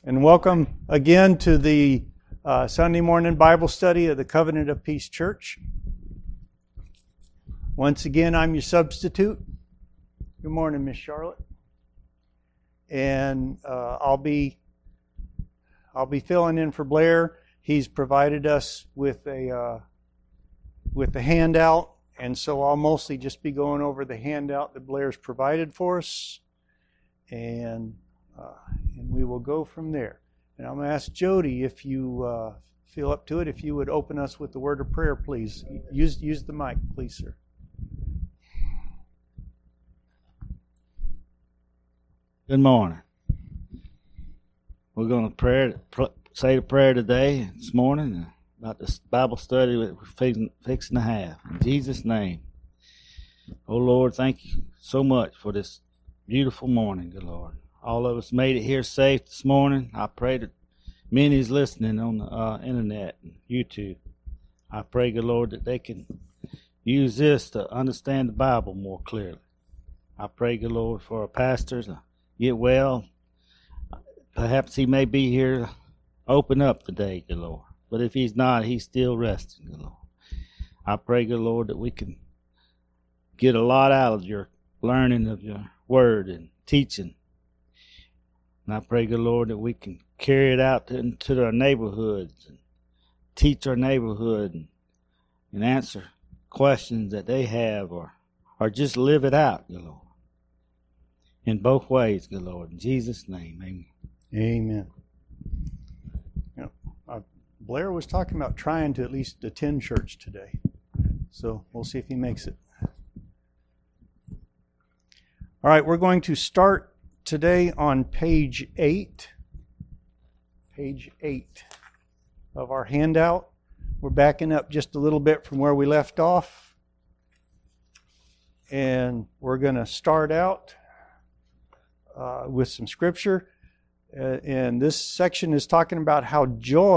And welcome again to the Sunday morning Bible study of the Covenant of Peace Church. Once again, I'm your substitute. Good morning, Miss Charlotte. And I'll be filling in for Blair. He's provided us with a handout, and so I'll mostly just be going over the handout that Blair's provided for us, and we will go from there. And I'm going to ask Jody, if you feel up to it, if you would open us with the word of prayer, please. Use the mic, please, sir. Good morning. We're going to say the prayer today, this morning, about this Bible study that we're fixing to have. In Jesus' name. Oh, Lord, thank you so much for this beautiful morning, good Lord. All of us made it here safe this morning. I pray that many is listening on the internet and YouTube. I pray, good Lord, that they can use this to understand the Bible more clearly. I pray, good Lord, for our pastors to get well. Perhaps he may be here to open up today, good Lord. But if he's not, he's still resting, good Lord. I pray, good Lord, that we can get a lot out of your learning of your word and teaching. And I pray, good Lord, that we can carry it out into our neighborhoods and teach our neighborhood and answer questions that they have or just live it out, good Lord. In both ways, good Lord. In Jesus' name, amen. Amen. You know, Blair was talking about trying to at least attend church today. So we'll see if he makes it. All right, we're going to start today on page 8 of our handout. We're backing up just a little bit from where we left off. And we're going to start out with some scripture. And this section is talking about how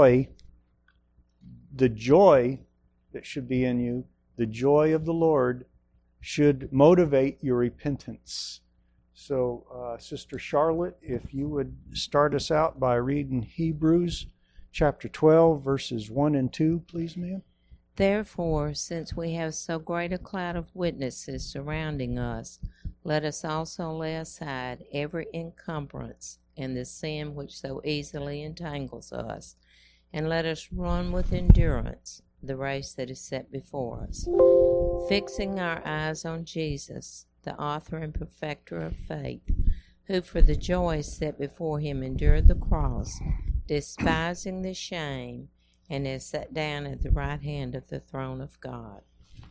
the joy that should be in you, the joy of the Lord, should motivate your repentance. So, Sister Charlotte, if you would start us out by reading Hebrews chapter 12, verses 1 and 2, please, ma'am. Therefore, since we have so great a cloud of witnesses surrounding us, let us also lay aside every encumbrance and the sin which so easily entangles us, and let us run with endurance the race that is set before us, fixing our eyes on Jesus, the author and perfecter of faith, who for the joy set before him endured the cross, despising the shame, and is set down at the right hand of the throne of God.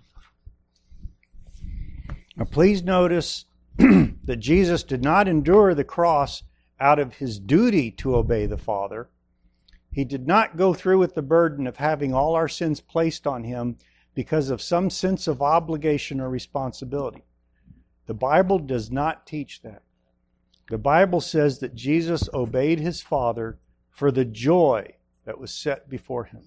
Now please notice that Jesus did not endure the cross out of his duty to obey the Father. He did not go through with the burden of having all our sins placed on him because of some sense of obligation or responsibility. The Bible does not teach that. The Bible says that Jesus obeyed his Father for the joy that was set before him.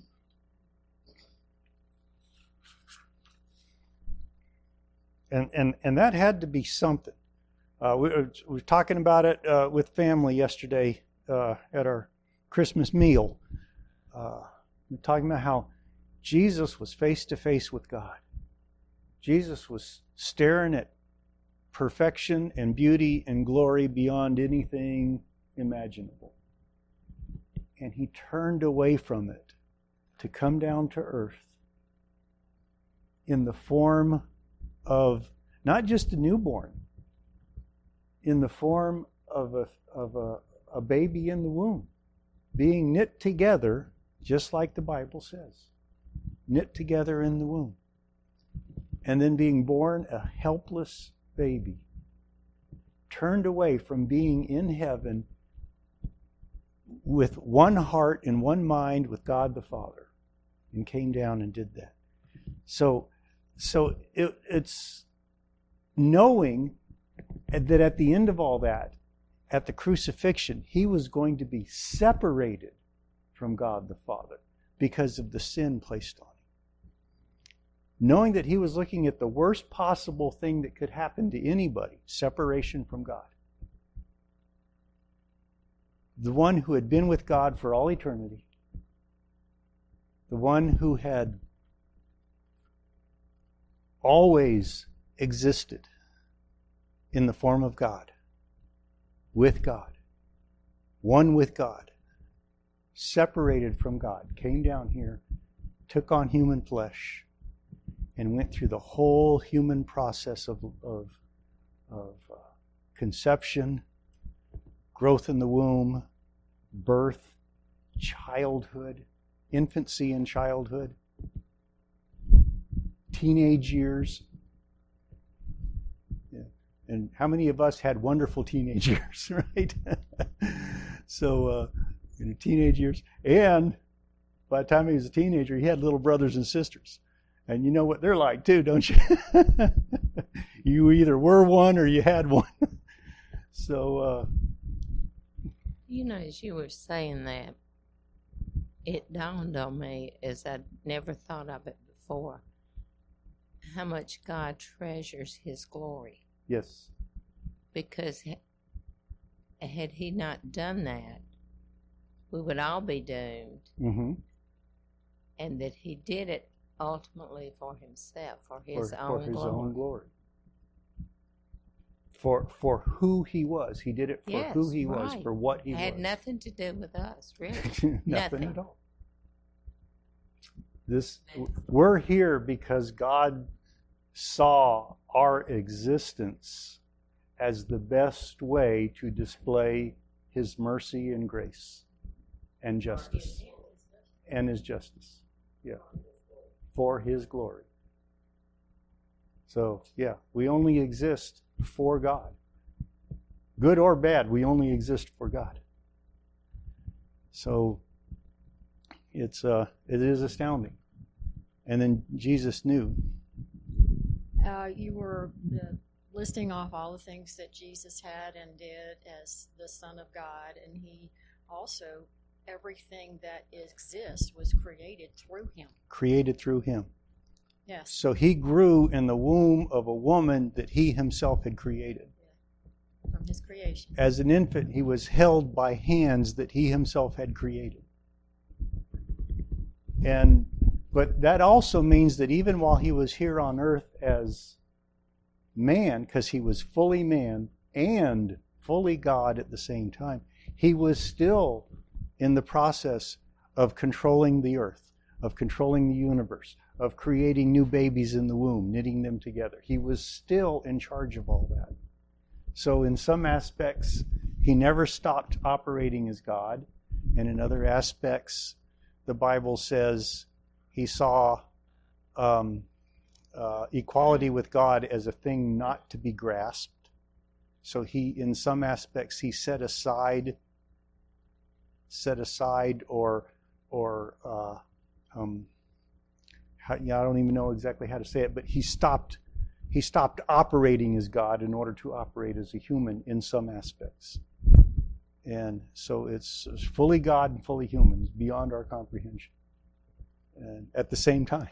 And that had to be something. We were talking about it with family yesterday at our Christmas meal. We're talking about how Jesus was face to face with God. Jesus was staring at perfection and beauty and glory beyond anything imaginable. And he turned away from it to come down to earth in the form of not just a newborn, in the form of a baby in the womb, being knit together, just like the Bible says, knit together in the womb, and then being born a helpless baby, turned away from being in heaven with one heart and one mind with God the Father, and came down and did that. So it's knowing that at the end of all that, at the crucifixion, he was going to be separated from God the Father because of the sin placed on him. Knowing that he was looking at the worst possible thing that could happen to anybody, separation from God. the one who had been with God for all eternity, the one who had always existed in the form of God, with God, one with God, separated from God, came down here, took on human flesh, and went through the whole human process of conception, growth in the womb, birth, childhood, infancy and childhood, teenage years. Yeah. And how many of us had wonderful teenage years, right? So, teenage years. And by the time he was a teenager, he had little brothers and sisters. And you know what they're like too, don't you? You either were one or you had one. So, as you were saying that, it dawned on me, as I'd never thought of it before, how much God treasures His glory. yes. Because had He not done that, we would all be doomed. Mm-hmm. And that He did it ultimately for Himself, for His For His glory. own glory. For who He was. He did it for Yes, who He was, right. for what He Had was. nothing to do with us, really. Nothing Nothing. at all. We're here because God saw our existence as the best way to display His mercy and grace and justice. And His justice. Yeah. For His glory. So, yeah, we only exist for God. Good or bad, we only exist for God. So, it is astounding. And then Jesus knew. You were listing off all the things that Jesus had and did as the Son of God, and He also, everything that exists was created through Him. Created through Him. Yes. So He grew in the womb of a woman that He Himself had created. From His creation. As an infant, He was held by hands that He Himself had created. But that also means that even while He was here on earth as man, because He was fully man and fully God at the same time, He was still in the process of controlling the earth, of controlling the universe, of creating new babies in the womb, knitting them together. He was still in charge of all that. So in some aspects, He never stopped operating as God, and in other aspects, the Bible says He saw equality with God as a thing not to be grasped. So in some aspects, He set aside or I don't even know exactly how to say it, but He stopped operating as God in order to operate as a human in some aspects. And so it's fully God and fully human. It's beyond our comprehension. And at the same time.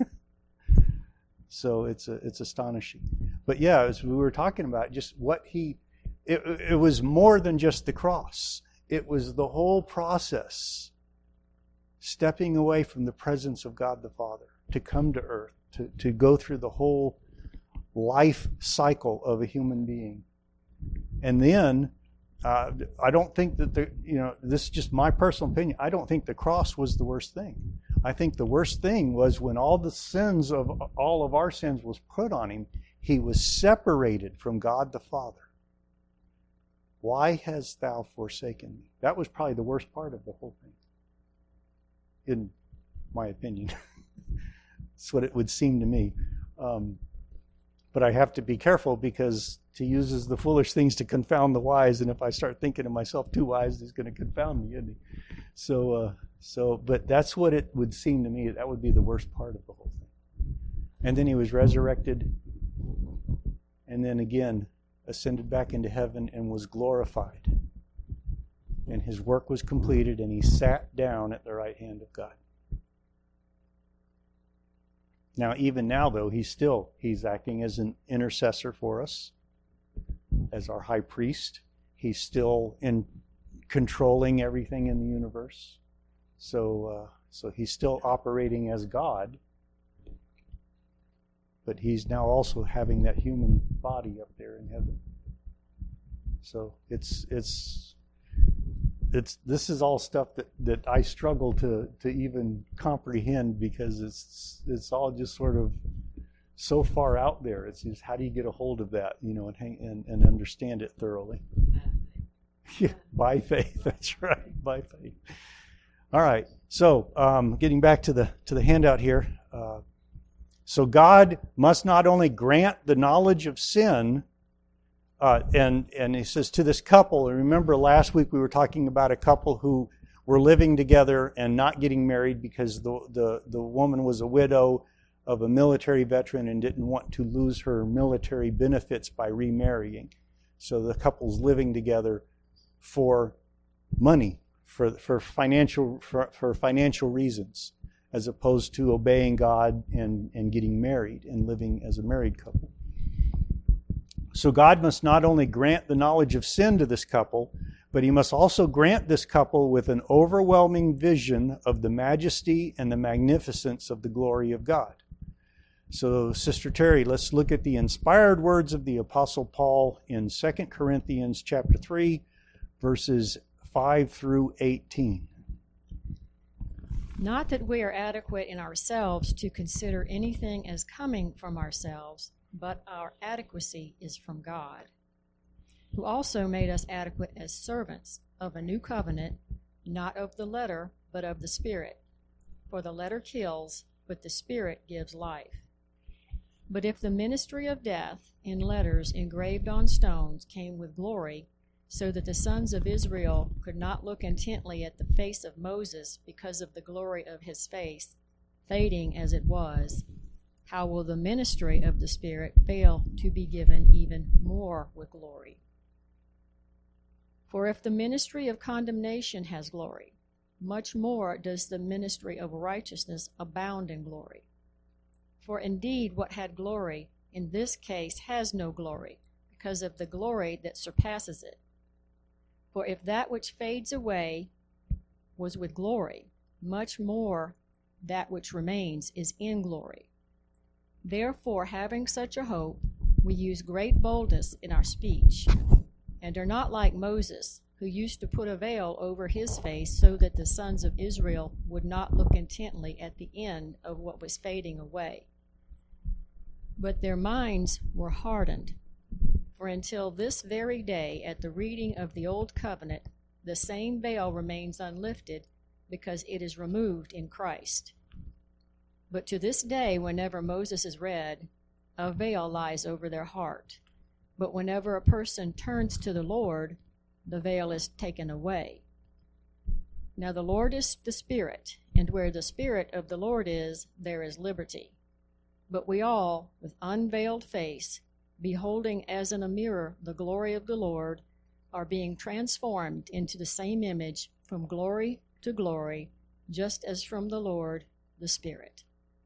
So it's astonishing. But yeah, as we were talking about, just what it was more than just the cross. It was the whole process, stepping away from the presence of God the Father, to come to earth, to go through the whole life cycle of a human being. And then, I don't think that this is just my personal opinion, I don't think the cross was the worst thing. I think the worst thing was when all of our sins was put on Him, He was separated from God the Father. Why hast thou forsaken me? That was probably the worst part of the whole thing, in my opinion. That's what it would seem to me. But I have to be careful, because He uses the foolish things to confound the wise, and if I start thinking of myself too wise, He's going to confound me, isn't He? But that's what it would seem to me. That would be the worst part of the whole thing. And then He was resurrected, and then again ascended back into heaven and was glorified. And His work was completed, and He sat down at the right hand of God. Now, even now, though, He's acting as an intercessor for us, as our high priest. He's still controlling everything in the universe. So he's still operating as God, but he's now also having that human body up there in heaven. So this is all stuff that I struggle to even comprehend, because it's all just sort of so far out there. It's just, how do you get a hold of that, and understand it thoroughly? Yeah, by faith. That's right, by faith. All right. So getting back to the handout here. So God must not only grant the knowledge of sin, and he says to this couple, and remember last week we were talking about a couple who were living together and not getting married because the woman was a widow of a military veteran and didn't want to lose her military benefits by remarrying. So the couple's living together for money, for financial reasons, as opposed to obeying God and getting married and living as a married couple. So God must not only grant the knowledge of sin to this couple, but he must also grant this couple with an overwhelming vision of the majesty and the magnificence of the glory of God. So, Sister Terry, let's look at the inspired words of the Apostle Paul in 2 Corinthians chapter 3, verses 5 through 18. Not that we are adequate in ourselves to consider anything as coming from ourselves, but our adequacy is from God, who also made us adequate as servants of a new covenant, not of the letter, but of the Spirit. For the letter kills, but the Spirit gives life. But if the ministry of death in letters engraved on stones came with glory, so that the sons of Israel could not look intently at the face of Moses because of the glory of his face, fading as it was, how will the ministry of the Spirit fail to be given even more with glory? For if the ministry of condemnation has glory, much more does the ministry of righteousness abound in glory. For indeed what had glory in this case has no glory, because of the glory that surpasses it. For if that which fades away was with glory, much more that which remains is in glory. Therefore, having such a hope, we use great boldness in our speech, and are not like Moses, who used to put a veil over his face so that the sons of Israel would not look intently at the end of what was fading away. But their minds were hardened. For until this very day, at the reading of the Old Covenant, the same veil remains unlifted, because it is removed in Christ. But to this day, whenever Moses is read, a veil lies over their heart. But whenever a person turns to the Lord, the veil is taken away. Now the Lord is the Spirit, and where the Spirit of the Lord is, there is liberty. But we all, with unveiled face, beholding as in a mirror the glory of the Lord, are being transformed into the same image from glory to glory, just as from the Lord, the Spirit.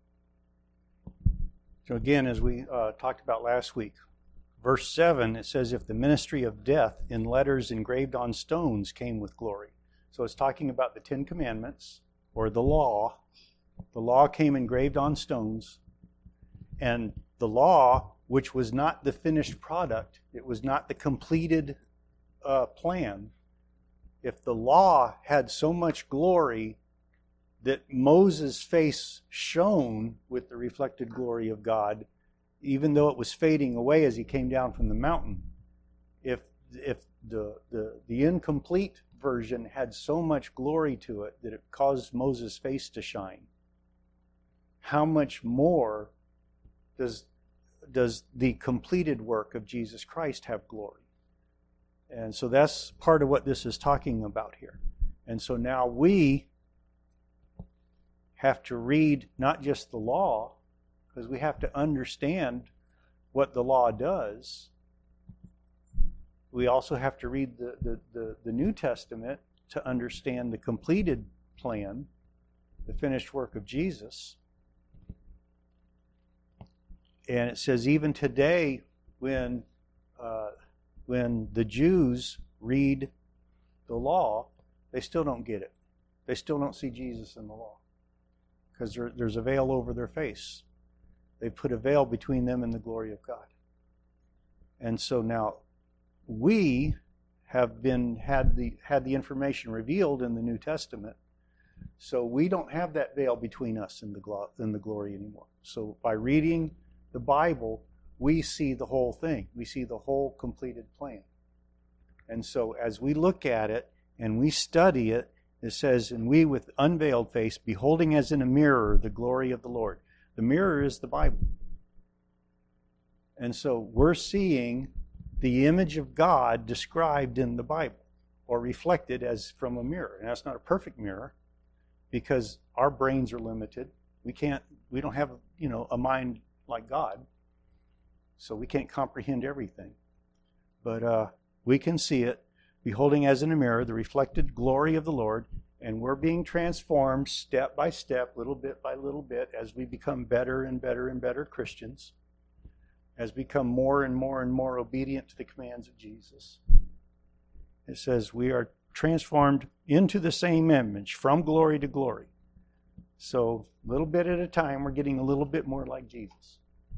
So again, as we talked about last week, verse 7, it says, if the ministry of death in letters engraved on stones came with glory. So it's talking about the Ten Commandments, or the law. The law came engraved on stones, and the law, which was not the finished product, it was not the completed plan. If the law had so much glory that Moses' face shone with the reflected glory of God, even though it was fading away as he came down from the mountain, if the incomplete version had so much glory to it that it caused Moses' face to shine, how much more does the completed work of Jesus Christ have glory? And so that's part of what this is talking about here. And so now we have to read not just the law, because we have to understand what the law does. We also have to read the New Testament to understand the completed plan, the finished work of Jesus. And it says even today, when the Jews read the law, they still don't get it. They still don't see Jesus in the law because there's a veil over their face. They put a veil between them and the glory of God. And so now we have had the information revealed in the New Testament, so we don't have that veil between us and the glory anymore. So by reading the Bible, we see the whole thing. We see the whole completed plan. And so as we look at it and we study it, it says, "And we with unveiled face, beholding as in a mirror the glory of the Lord." The mirror is the Bible. And so we're seeing the image of God described in the Bible or reflected as from a mirror. And that's not a perfect mirror because our brains are limited. We don't have, a mind like God. So we can't comprehend everything. But we can see it, beholding as in a mirror the reflected glory of the Lord, and we're being transformed step by step, little bit by little bit, as we become better and better and better Christians, as we become more and more and more obedient to the commands of Jesus. It says we are transformed into the same image, from glory to glory. So, little bit at a time, we're getting a little bit more like Jesus.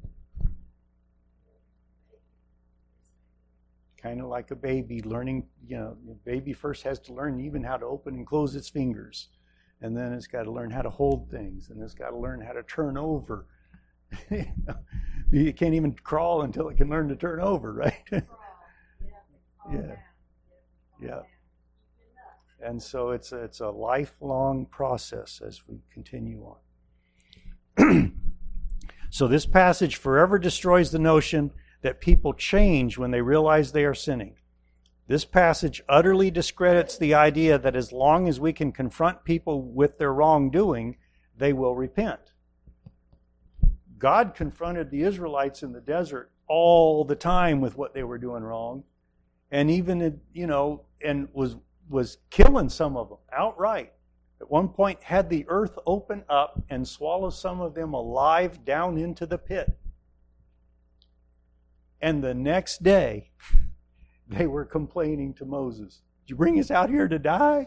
Kind of like a baby learning, the baby first has to learn even how to open and close its fingers. And then it's got to learn how to hold things. And it's got to learn how to turn over. You can't even crawl until it can learn to turn over, right? Yeah. And so it's a lifelong process as we continue on. So this passage forever destroys the notion that people change when they realize they are sinning. This passage utterly discredits the idea that as long as we can confront people with their wrongdoing, they will repent. God confronted the Israelites in the desert all the time with what they were doing wrong, and even, and was killing some of them outright. At one point had the earth open up and swallow some of them alive down into the pit. And the next day, they were complaining to Moses, "Did you bring us out here to die?"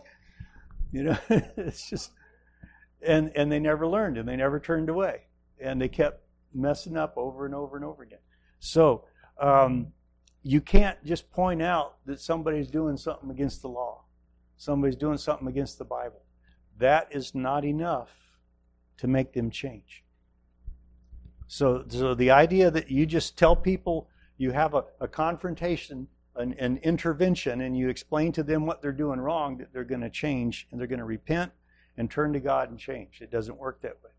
It's just, and they never learned, and they never turned away. And they kept messing up over and over and over again. So, you can't just point out that somebody's doing something against the law. Somebody's doing something against the Bible. That is not enough to make them change. So the idea that you just tell people, you have a confrontation, an intervention, and you explain to them what they're doing wrong, that they're going to change and they're going to repent and turn to God and change. It doesn't work that way.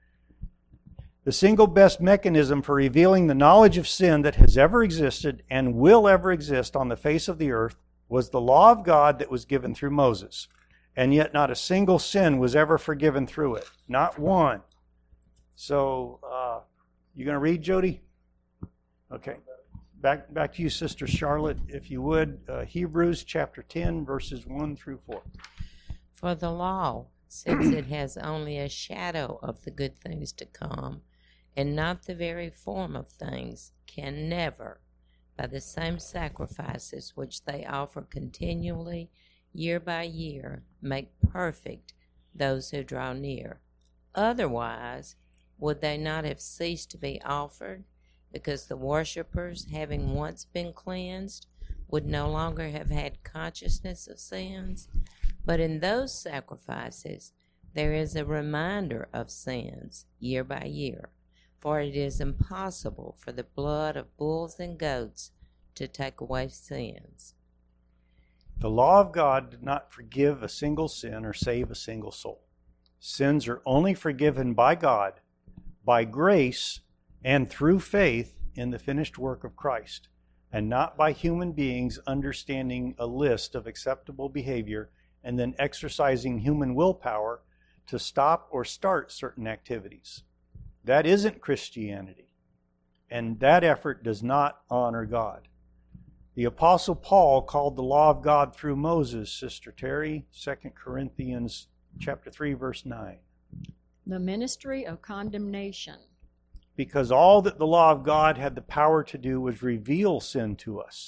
The single best mechanism for revealing the knowledge of sin that has ever existed and will ever exist on the face of the earth was the law of God that was given through Moses. And yet not a single sin was ever forgiven through it. Not one. So, you going to read, Jody? Okay. Back to you, Sister Charlotte, if you would. Hebrews chapter 10, verses 1 through 4. For the law, since it has only a shadow of the good things to come, and not the very form of things, can never, by the same sacrifices which they offer continually, year by year, make perfect those who draw near. Otherwise, would they not have ceased to be offered? Because the worshippers, having once been cleansed, would no longer have had consciousness of sins. But in those sacrifices, there is a reminder of sins year by year. For it is impossible for the blood of bulls and goats to take away sins. The law of God did not forgive a single sin or save a single soul. Sins are only forgiven by God, by grace, and through faith in the finished work of Christ, and not by human beings understanding a list of acceptable behavior and then exercising human willpower to stop or start certain activities. That isn't Christianity, and that effort does not honor God. The Apostle Paul called the law of God through Moses, Sister Terry, 2 Corinthians chapter 3, verse 9. The ministry of condemnation. Because all that the law of God had the power to do was reveal sin to us.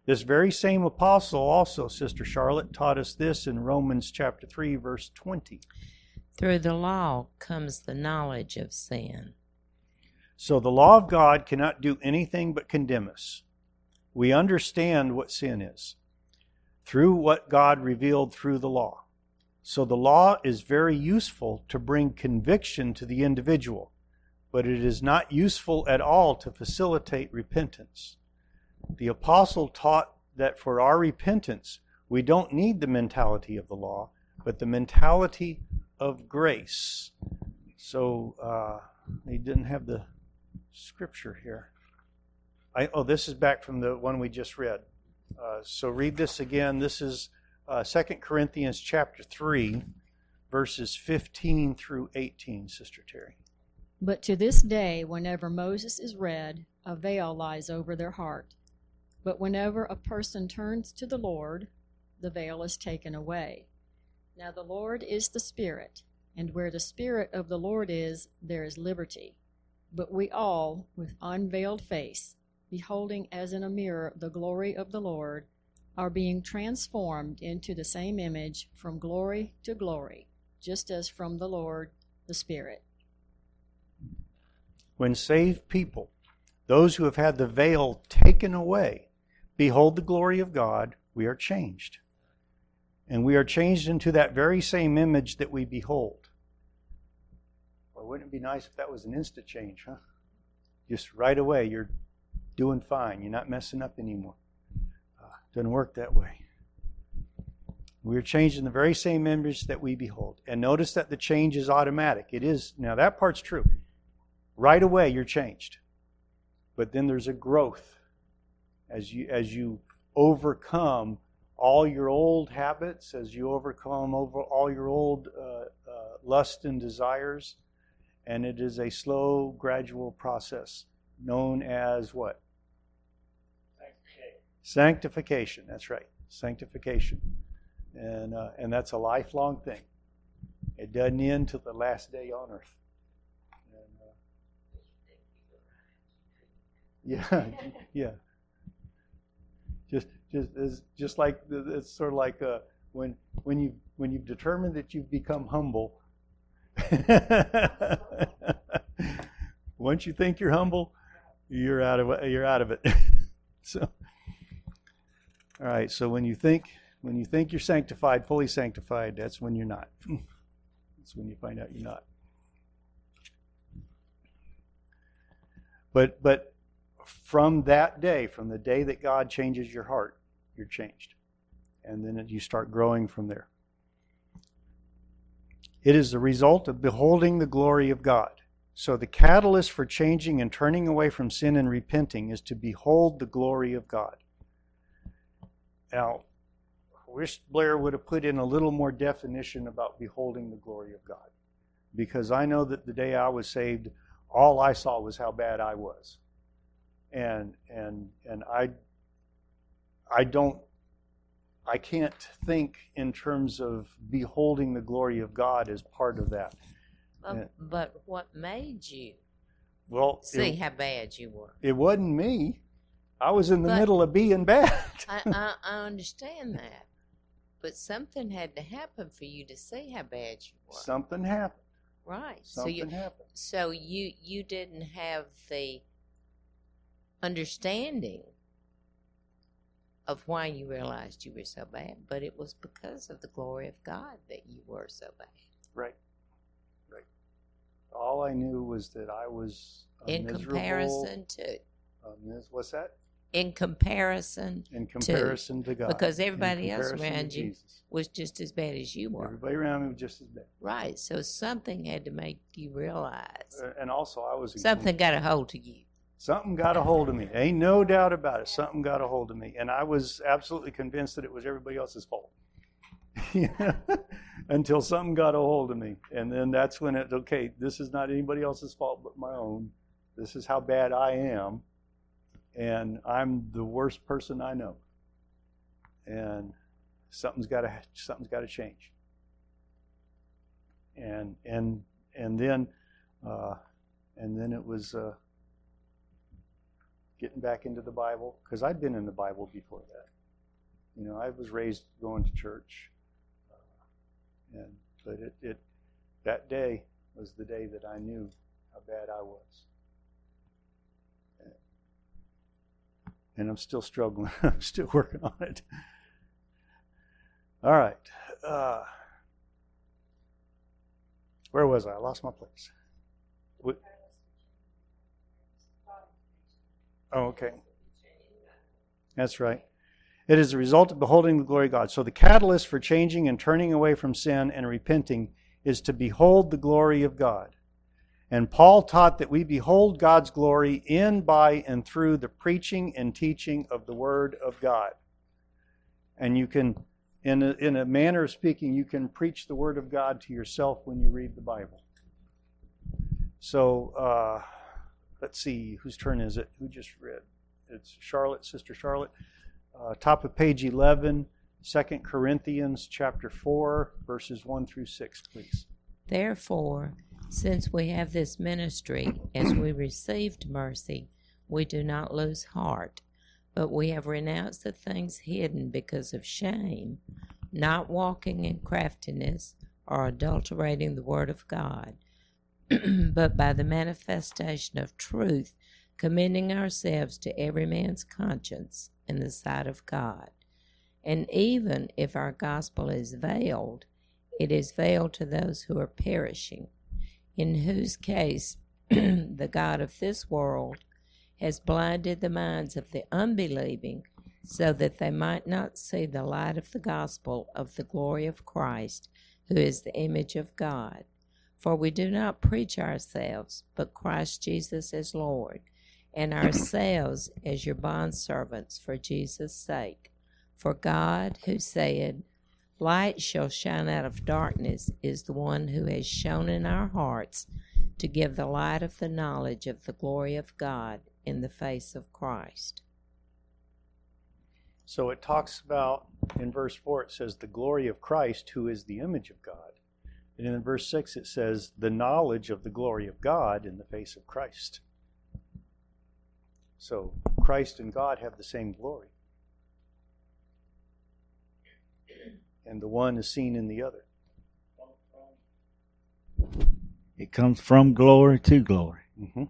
This very same apostle also, Sister Charlotte, taught us this in Romans chapter 3, verse 20. Through the law comes the knowledge of sin. So the law of God cannot do anything but condemn us. We understand what sin is through what God revealed through the law. So the law is very useful to bring conviction to the individual, but it is not useful at all to facilitate repentance. The apostle taught that for our repentance, we don't need the mentality of the law, but the mentality of grace. So he didn't have the scripture here. This is back from the one we just read. So read this again. This is 2 Corinthians chapter 3, verses 15 through 18, Sister Terry. But to this day, whenever Moses is read, a veil lies over their heart. But whenever a person turns to the Lord, the veil is taken away. Now the Lord is the Spirit, and where the Spirit of the Lord is, there is liberty. But we all, with unveiled face, beholding as in a mirror the glory of the Lord, are being transformed into the same image from glory to glory, just as from the Lord, the Spirit. When saved people, those who have had the veil taken away, behold the glory of God, we are changed. And we are changed into that very same image that we behold. Well, wouldn't it be nice if that was an instant change, huh? Just right away, you're doing fine. You're not messing up anymore. Doesn't work that way. We are changed in the very same image that we behold. And notice that the change is automatic. It is. Now, that part's true. Right away, you're changed. But then there's a growth as you overcome all your old habits, as you overcome all your old lust and desires. And it is a slow, gradual process known as what? Sanctification. That's right. Sanctification. And that's a lifelong thing. It doesn't end till the last day on earth. Yeah. Just like it's sort of like when you've determined that you've become humble. Once you think you're humble, you're out of it. So, all right. So when you think you're sanctified, fully sanctified, that's when you're not. That's when you find out you're not. But from that day, from the day that God changes your heart, you're changed. And then you start growing from there. It is the result of beholding the glory of God. So the catalyst for changing and turning away from sin and repenting is to behold the glory of God. Now, I wish Blair would have put in a little more definition about beholding the glory of God. Because I know that the day I was saved, all I saw was how bad I was. And I can't think in terms of beholding the glory of God as part of that. But what made you see how bad you were? It wasn't me. I was in the middle of being bad. I understand that. But something had to happen for you to see how bad you were. Something happened. Right. Something happened. So you didn't have the understanding of why you realized you were so bad, but it was because of the glory of God that you were so bad. Right. All I knew was that I was in comparison to. What's that? In comparison to God. Because everybody else around you was just as bad as you were. Everybody around me was just as bad. Right. So something had to make you realize. And also I was... Something got a hold of you. Something got a hold of me. Ain't no doubt about it. Something got a hold of me. And I was absolutely convinced that it was everybody else's fault. Until something got a hold of me. And then that's when this is not anybody else's fault but my own. This is how bad I am. And I'm the worst person I know. And something's got to change. And then it was getting back into the Bible, because I'd been in the Bible before that. You know, I was raised going to church, but that day was the day that I knew how bad I was, and I'm still struggling. I'm still working on it. All right, where was I? I lost my place. Oh, okay. That's right. It is the result of beholding the glory of God. So the catalyst for changing and turning away from sin and repenting is to behold the glory of God. And Paul taught that we behold God's glory in, by, and through the preaching and teaching of the Word of God. And you can, in a manner of speaking, you can preach the Word of God to yourself when you read the Bible. So, let's see, whose turn is it? Who just read? It's Charlotte, Sister Charlotte. Top of page 11, 2 Corinthians chapter 4, verses 1 through 6, please. Therefore, since we have this ministry, as we received mercy, we do not lose heart, but we have renounced the things hidden because of shame, not walking in craftiness or adulterating the word of God, but by the manifestation of truth, commending ourselves to every man's conscience in the sight of God. And even if our gospel is veiled, it is veiled to those who are perishing, in whose case the God of this world has blinded the minds of the unbelieving, so that they might not see the light of the gospel of the glory of Christ, who is the image of God. For we do not preach ourselves, but Christ Jesus as Lord, and ourselves as your bondservants for Jesus' sake. For God, who said, "Light shall shine out of darkness," is the one who has shone in our hearts to give the light of the knowledge of the glory of God in the face of Christ. So it talks about, in verse 4, it says, the glory of Christ, who is the image of God. And in verse 6, it says, the knowledge of the glory of God in the face of Christ. So Christ and God have the same glory. And the one is seen in the other. It comes from glory to glory. Mm-hmm.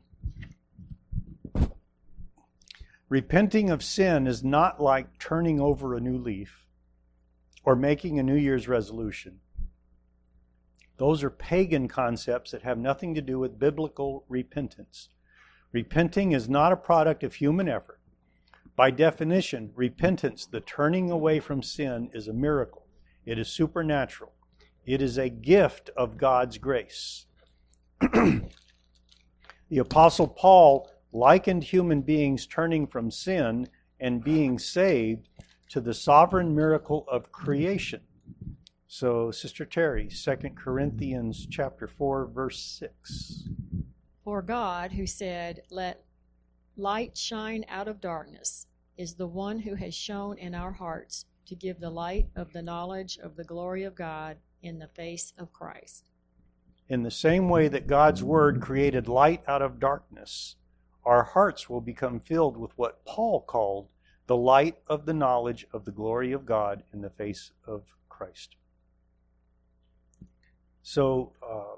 Repenting of sin is not like turning over a new leaf or making a New Year's resolution. Those are pagan concepts that have nothing to do with biblical repentance. Repenting is not a product of human effort. By definition, repentance, the turning away from sin, is a miracle. It is supernatural. It is a gift of God's grace. The Apostle Paul likened human beings turning from sin and being saved to the sovereign miracle of creation. So, Sister Terry, 2 Corinthians chapter 4, verse 6. For God, who said, "Let light shine out of darkness," is the one who has shone in our hearts to give the light of the knowledge of the glory of God in the face of Christ. In the same way that God's Word created light out of darkness, our hearts will become filled with what Paul called the light of the knowledge of the glory of God in the face of Christ. So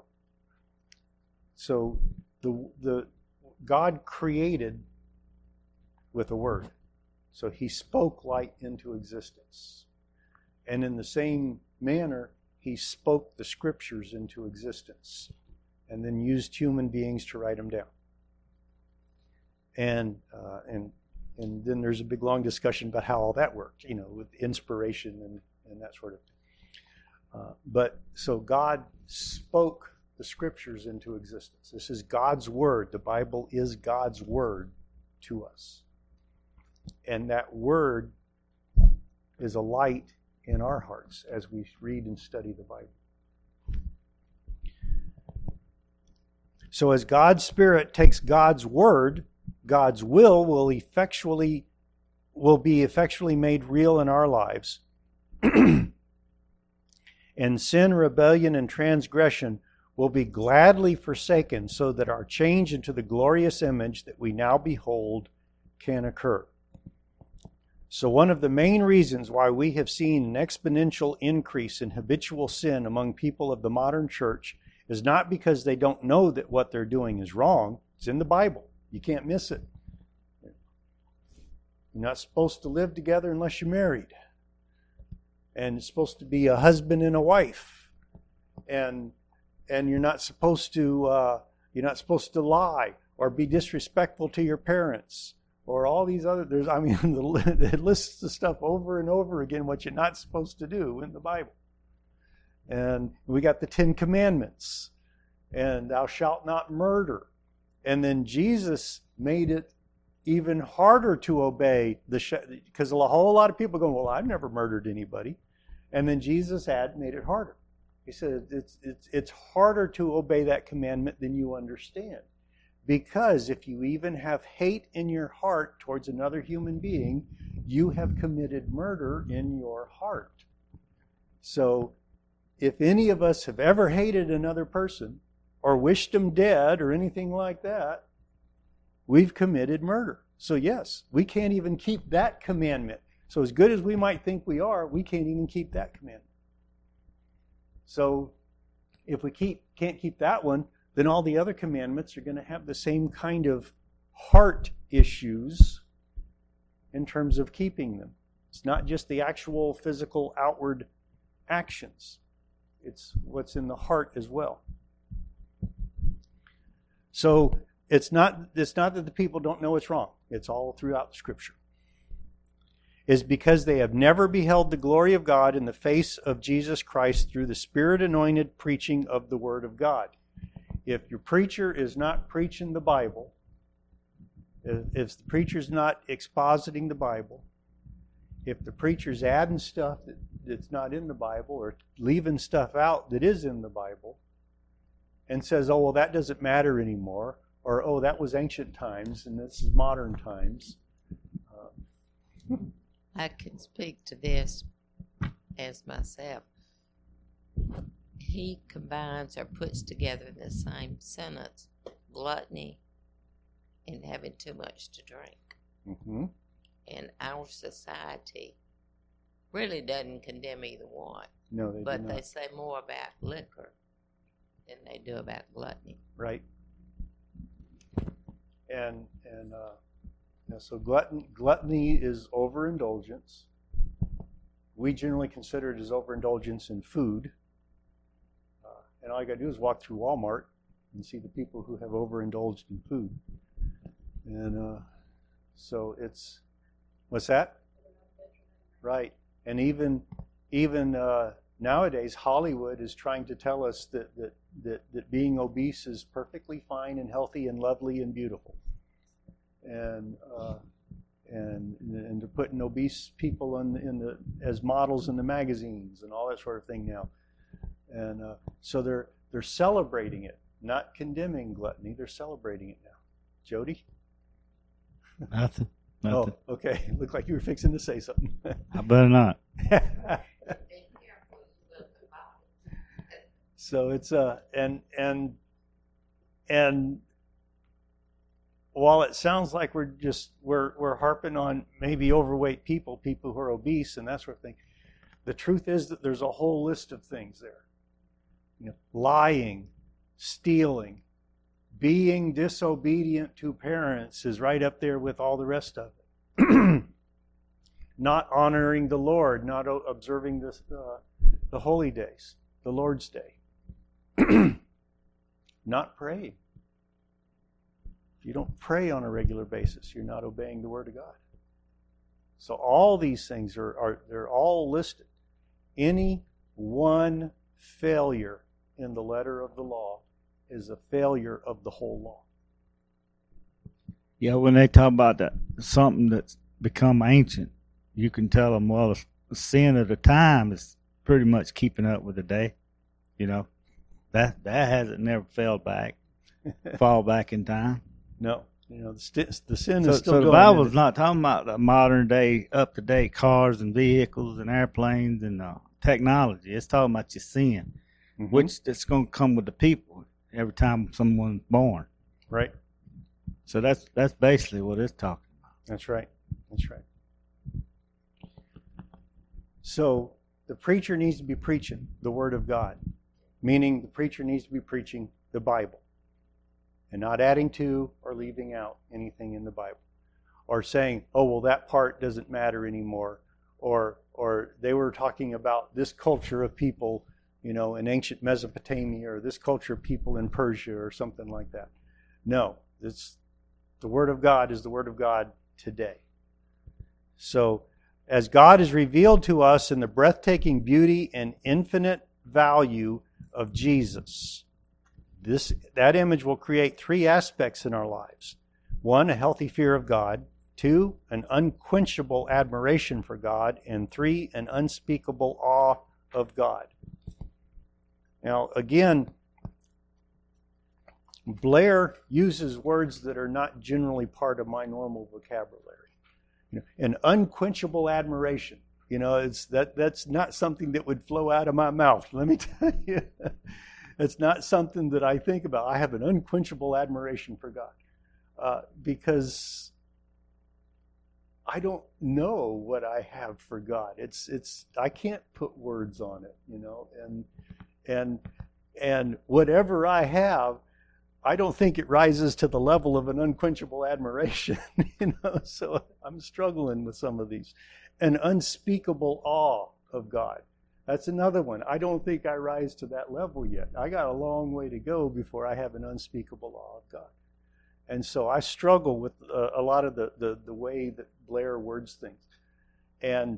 the God created with a word. So He spoke light into existence. And in the same manner, He spoke the Scriptures into existence and then used human beings to write them down. And then there's a big long discussion about how all that worked, with inspiration and that sort of thing. But so God spoke the Scriptures into existence. This is God's Word. The Bible is God's Word to us. And that Word is a light in our hearts as we read and study the Bible. So as God's Spirit takes God's Word, God's will be effectually made real in our lives. And sin, rebellion, and transgression will be gladly forsaken, so that our change into the glorious image that we now behold can occur. So one of the main reasons why we have seen an exponential increase in habitual sin among people of the modern church is not because they don't know that what they're doing is wrong. It's in the Bible. You can't miss it. You're not supposed to live together unless you're married. And it's supposed to be a husband and a wife. And you're not supposed to lie or be disrespectful to your parents or all these other. It lists the stuff over and over again what you're not supposed to do in the Bible. And we got the 10 Commandments, and thou shalt not murder. And then Jesus made it even harder to obey because a whole lot of people go, well, I've never murdered anybody. And then Jesus made it harder. He said it's harder to obey that commandment than you understand. Because if you even have hate in your heart towards another human being, you have committed murder in your heart. So if any of us have ever hated another person or wished them dead or anything like that, we've committed murder. So yes, we can't even keep that commandment. So as good as we might think we are, we can't even keep that commandment. So if we can't keep that one, then all the other commandments are going to have the same kind of heart issues in terms of keeping them. It's not just the actual physical outward actions. It's what's in the heart as well. So it's not that the people don't know it's wrong. It's all throughout the Scripture. Is because they have never beheld the glory of God in the face of Jesus Christ through the Spirit-anointed preaching of the Word of God. If your preacher is not preaching the Bible, if the preacher's not expositing the Bible, if the preacher's adding stuff that's not in the Bible or leaving stuff out that is in the Bible and says, oh, well, that doesn't matter anymore, or, oh, that was ancient times and this is modern times. I can speak to this as myself. He combines or puts together in the same sentence gluttony and having too much to drink. Mm-hmm. And our society really doesn't condemn either one. No, they do but not. they say more about liquor than they do about gluttony. Right. So gluttony is overindulgence. We generally consider it as overindulgence in food. And all you got to do is walk through Walmart and see the people who have overindulged in food. And so it's, what's that? Right. And even nowadays, Hollywood is trying to tell us that being obese is perfectly fine and healthy and lovely and beautiful. And they're putting obese people as models in the magazines and all that sort of thing now. And so they're celebrating it, not condemning gluttony. They're celebrating it now. Jody? Nothing. Oh, okay. Looked like you were fixing to say something. I better not. So it's and while it sounds like we're harping on maybe overweight people who are obese and that sort of thing, the truth is that there's a whole list of things there. Lying, stealing, being disobedient to parents is right up there with all the rest of it. Not honoring the Lord, not observing the holy days, the Lord's Day. Not praying. If you don't pray on a regular basis, you're not obeying the Word of God. So all these things they're all listed. Any one failure in the letter of the law is a failure of the whole law. Yeah, when they talk about that, something that's become ancient, you can tell them, well, the sin of the time is pretty much keeping up with the day. That hasn't never fall back in time. No, the sin is still So going. the Bible's not talking about the modern day, up to date cars and vehicles and airplanes and technology. It's talking about your sin, which it's going to come with the people every time someone's born. Right. So that's basically what it's talking about. That's right. That's right. So the preacher needs to be preaching the Word of God, meaning the preacher needs to be preaching the Bible and not adding to or leaving out anything in the Bible, or saying, oh, well, that part doesn't matter anymore, or they were talking about this culture of people, in ancient Mesopotamia, or this culture of people in Persia, or something like that. No, the Word of God is the Word of God today. So, as God is revealed to us in the breathtaking beauty and infinite value of Jesus, that image will create three aspects in our lives. 1, a healthy fear of God. 2, an unquenchable admiration for God. And 3, an unspeakable awe of God. Now, again, Blair uses words that are not generally part of my normal vocabulary. An unquenchable admiration. That's not something that would flow out of my mouth. Let me tell you. It's not something that I think about. I have an unquenchable admiration for God. Because I don't know what I have for God. I can't put words on it, and whatever I have, I don't think it rises to the level of an unquenchable admiration, so I'm struggling with some of these. An unspeakable awe of God. That's another one. I don't think I rise to that level yet. I got a long way to go before I have an unspeakable awe of God. And so I struggle with a lot of the way that Blair words things. And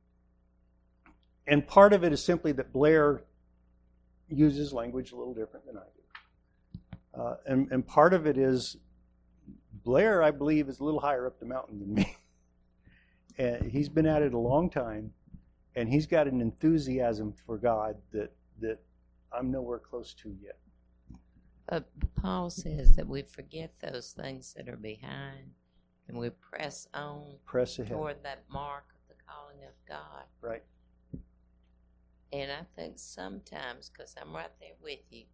part of it is simply that Blair uses language a little different than I do. And part of it is Blair, I believe, is a little higher up the mountain than me. And he's been at it a long time, and he's got an enthusiasm for God that I'm nowhere close to yet. But Paul says that we forget those things that are behind, and we press on, press ahead toward that mark of the calling of God. Right. And I think sometimes, because I'm right there with you,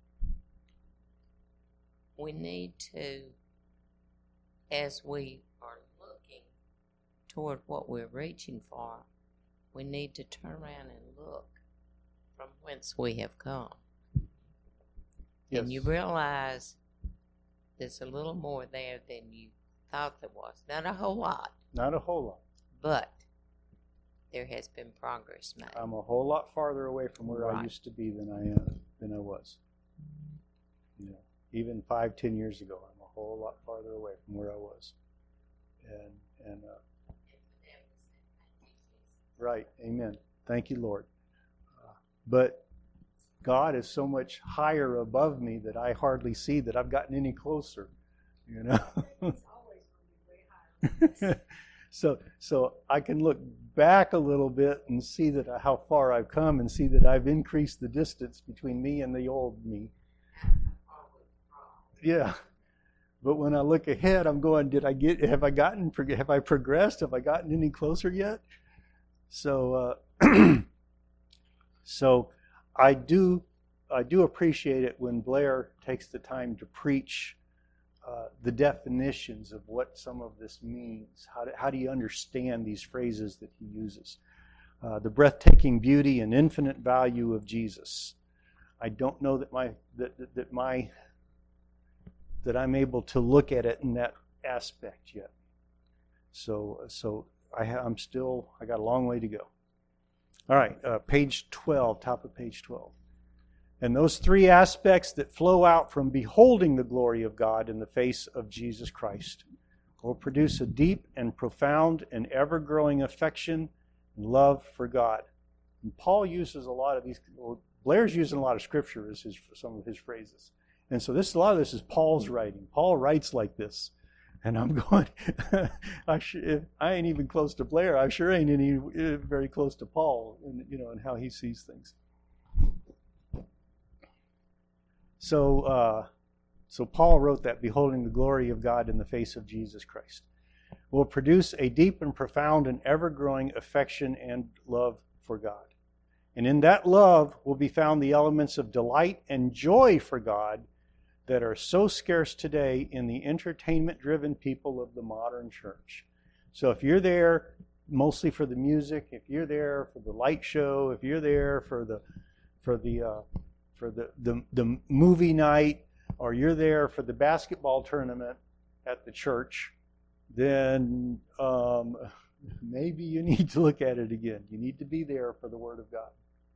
we need to, as we are looking toward what we're reaching for, we need to turn around and look from whence we have come. Yes. And you realize there's a little more there than you thought there was. Not a whole lot. Not a whole lot. But there has been progress made. I'm a whole lot farther away from where Right. I used to be than I was. Even 5-10 years ago, I'm a whole lot farther away from where I was. And right, amen. Thank you, Lord. But God is so much higher above me that I hardly see that I've gotten any closer. It's always going to be way higher. So I can look back a little bit and see that how far I've come, and see that I've increased the distance between me and the old me. Yeah, but when I look ahead, I'm going, have I progressed? Have I gotten any closer yet? So, so I do appreciate it when Blair takes the time to preach the definitions of what some of this means. How do you understand these phrases that he uses? The breathtaking beauty and infinite value of Jesus. I don't know that I'm able to look at it in that aspect yet. So I got a long way to go. All right, page 12, top of page 12. And those three aspects that flow out from beholding the glory of God in the face of Jesus Christ will produce a deep and profound and ever-growing affection and love for God. And Paul uses a lot of these. Blair's using a lot of scripture as some of his phrases. And so a lot of this is Paul's writing. Paul writes like this. And I'm going, I ain't even close to Blair. I sure ain't any very close to Paul, and how he sees things. So Paul wrote that, beholding the glory of God in the face of Jesus Christ, will produce a deep and profound and ever-growing affection and love for God. And in that love will be found the elements of delight and joy for God that are so scarce today in the entertainment-driven people of the modern church. So if you're there mostly for the music, if you're there for the light show, if you're there for the movie night, or you're there for the basketball tournament at the church, then maybe you need to look at it again. You need to be there for the Word of God.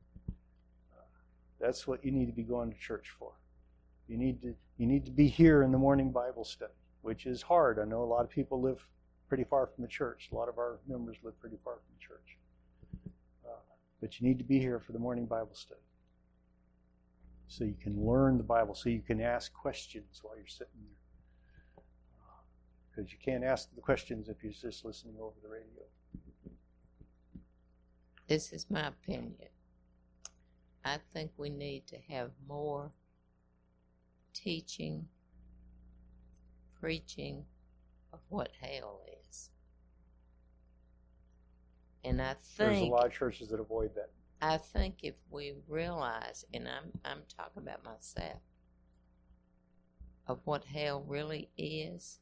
That's what you need to be going to church for. You need to be here in the morning Bible study, which is hard. I know a lot of people live pretty far from the church. A lot of our members live pretty far from the church. But you need to be here for the morning Bible study, so you can learn the Bible, so you can ask questions while you're sitting there. Because you can't ask the questions if you're just listening over the radio. This is my opinion. I think we need to have more teaching, preaching of what hell is. And I There's a think lot of churches that avoid that. I think if we realize, and I'm talking about myself, of what hell really is,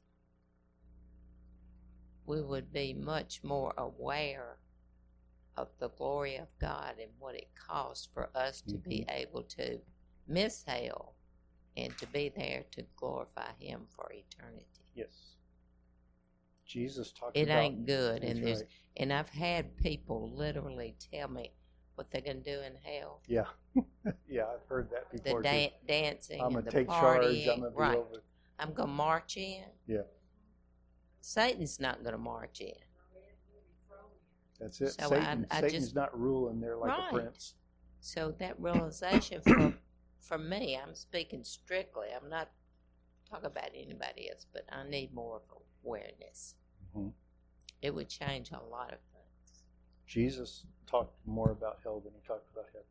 we would be much more aware of the glory of God and what it costs for us to be able to miss hell and to be there to glorify Him for eternity. Yes. Jesus talked It about ain't good, That's and right. and I've had people literally tell me what they're gonna do in hell. Yeah. Yeah, I've heard that The before too. dancing I'm and going the to take charge. partying. I'm going to be Right. over. I'm gonna march in. Yeah. Satan's not gonna march in. That's it. So Satan's I just just- not ruling there like Right. a prince. So that realization for me, I'm speaking strictly. I'm not talking about anybody else, but I need more of awareness. Mhm. It would change a lot of things. Jesus talked more about hell than he talked about heaven.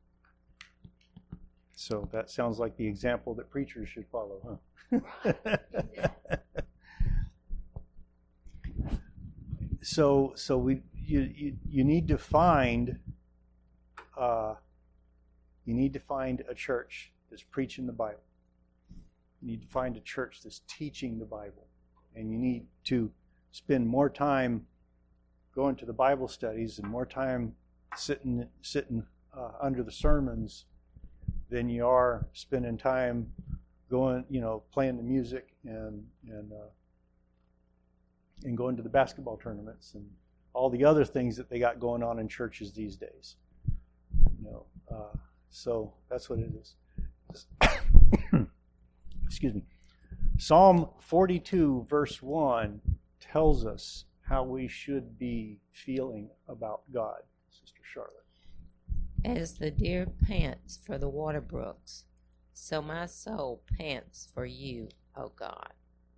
So that sounds like the example that preachers should follow, huh? So you need to find a church that's preaching the Bible. You need to find a church that's teaching the Bible, and you need to spend more time going to the Bible studies and more time sitting under the sermons than you are spending time going, playing the music and going to the basketball tournaments and all the other things that they got going on in churches these days. So that's what it is. Excuse me. Psalm 42 verse 1 tells us how we should be feeling about God, Sister Charlotte. As the deer pants for the water brooks, so my soul pants for you, O God.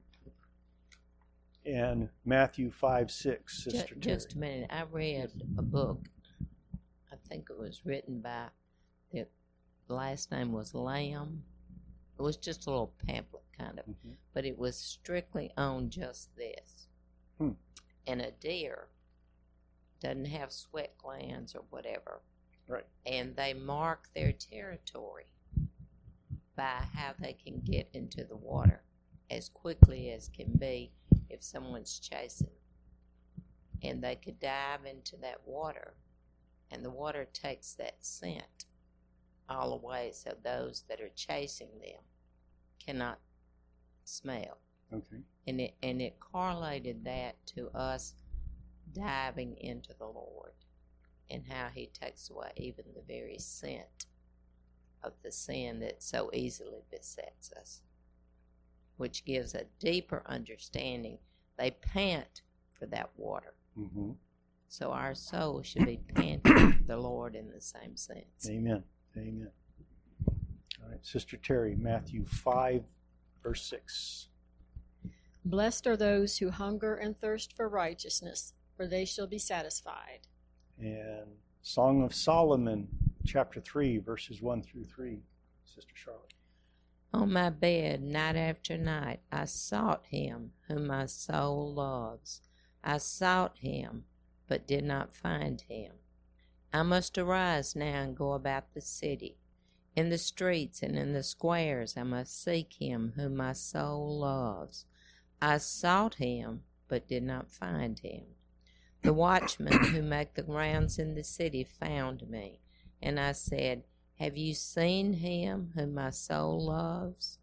And Matthew 5:6, Sister Just a Terry. minute. I read a book. I think it was written by, the last name was Lamb. It was just a little pamphlet kind of, Mhm. but it was strictly on just this. And a deer doesn't have sweat glands or whatever. Right. And they mark their territory by how they can get into the water as quickly as can be if someone's chasing them. And they could dive into that water, and the water takes that scent all away, so those that are chasing them cannot smell. Okay. And it correlated that to us diving into the Lord and how He takes away even the very scent of the sin that so easily besets us, which gives a deeper understanding. They pant for that water. Mm-hmm. So our soul should be panting for the Lord in the same sense. Amen. Amen. All right, Sister Terry, Matthew 5, verse 6. Blessed are those who hunger and thirst for righteousness, for they shall be satisfied. And Song of Solomon, chapter 3, verses 1 through 3, Sister Charlotte. On my bed, night after night, I sought Him whom my soul loves. I sought Him, but did not find Him. I must arise now and go about the city. In the streets and in the squares I must seek Him whom my soul loves. I sought Him, but but did not find him. The watchmen who make the rounds in the city found me, and I said, Have you seen him whom my soul loves?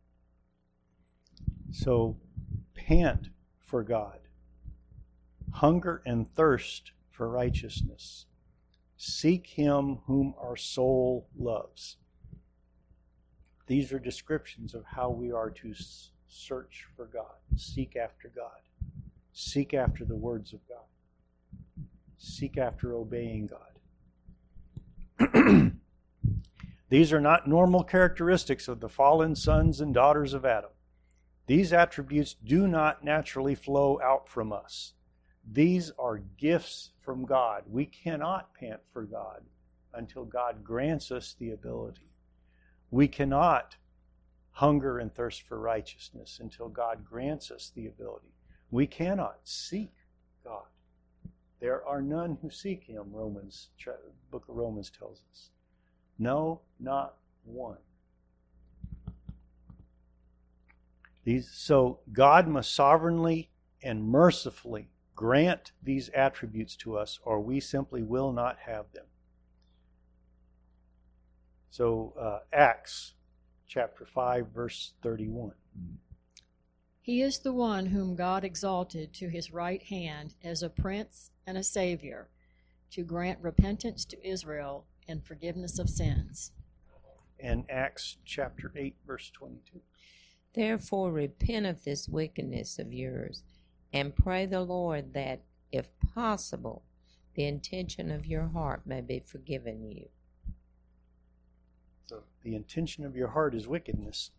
So pant for God. Hunger and thirst for righteousness. Seek him whom our soul loves. These are descriptions of how we are to search for God, seek after God, seek after the words of God, seek after obeying God. These are not normal characteristics of the fallen sons and daughters of Adam. These attributes do not naturally flow out from us. These are gifts from God. We cannot pant for God until God grants us the ability. We cannot hunger and thirst for righteousness until God grants us the ability. We cannot seek God. There are none who seek him, book of Romans tells us. No, not one. So God must sovereignly and mercifully grant these attributes to us, or we simply will not have them. So Acts chapter 5, verse 31. He is the one whom God exalted to his right hand as a prince and a savior, to grant repentance to Israel and forgiveness of sins. And Acts chapter 8, verse 22. Therefore repent of this wickedness of yours, and pray the Lord that, if possible, the intention of your heart may be forgiven you. So the intention of your heart is wickedness.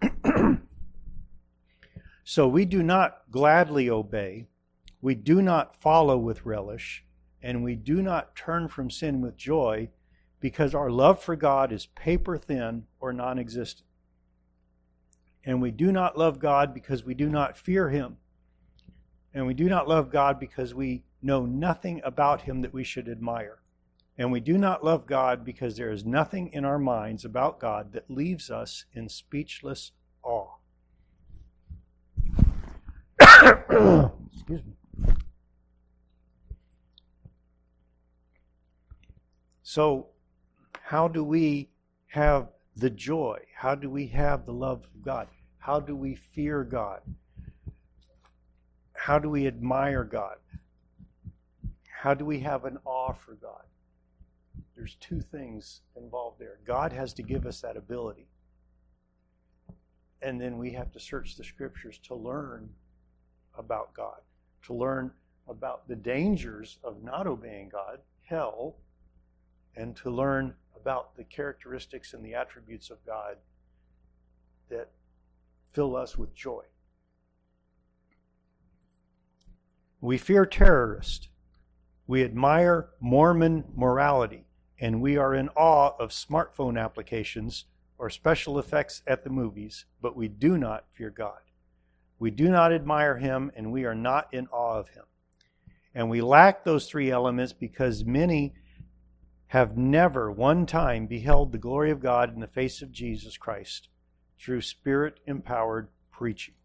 So we do not gladly obey, we do not follow with relish, and we do not turn from sin with joy, because our love for God is paper thin or non-existent. And we do not love God because we do not fear him. And we do not love God because we know nothing about him that we should admire. And we do not love God because there is nothing in our minds about God that leaves us in speechless awe. Excuse me. So, how do we have the joy? How do we have the love of God? How do we fear God? How do we admire God? How do we have an awe for God? There's two things involved there. God has to give us that ability. And then we have to search the scriptures to learn about God, to learn about the dangers of not obeying God, hell, and to learn about the characteristics and the attributes of God that fill us with joy. We fear terrorists. We admire Mormon morality, and we are in awe of smartphone applications or special effects at the movies, but we do not fear God. We do not admire him, and we are not in awe of him. And we lack those three elements because many have never one time beheld the glory of God in the face of Jesus Christ through Spirit-empowered preaching.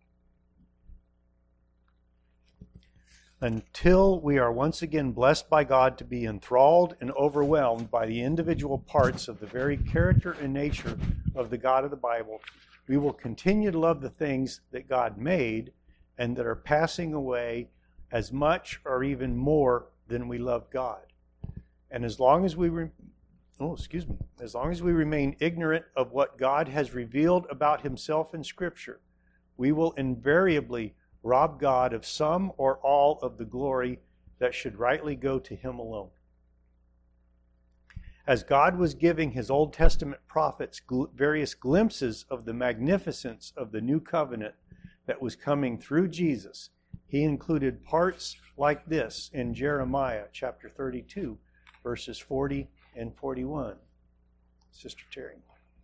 Until we are once again blessed by God to be enthralled and overwhelmed by the individual parts of the very character and nature of the God of the Bible, we will continue to love the things that God made and that are passing away as much or even more than we love God. And as long as we remain ignorant of what God has revealed about himself in Scripture, we will invariably rob God of some or all of the glory that should rightly go to him alone. As God was giving his Old Testament prophets various glimpses of the magnificence of the new covenant that was coming through Jesus, he included parts like this in Jeremiah chapter 32, verses 40 and 41. Sister Terry.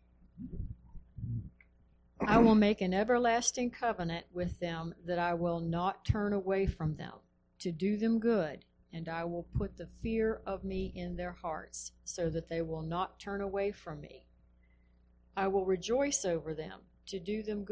I will make an everlasting covenant with them that I will not turn away from them, to do them good, and I will put the fear of me in their hearts, so that they will not turn away from me. I will rejoice over them, to do them good,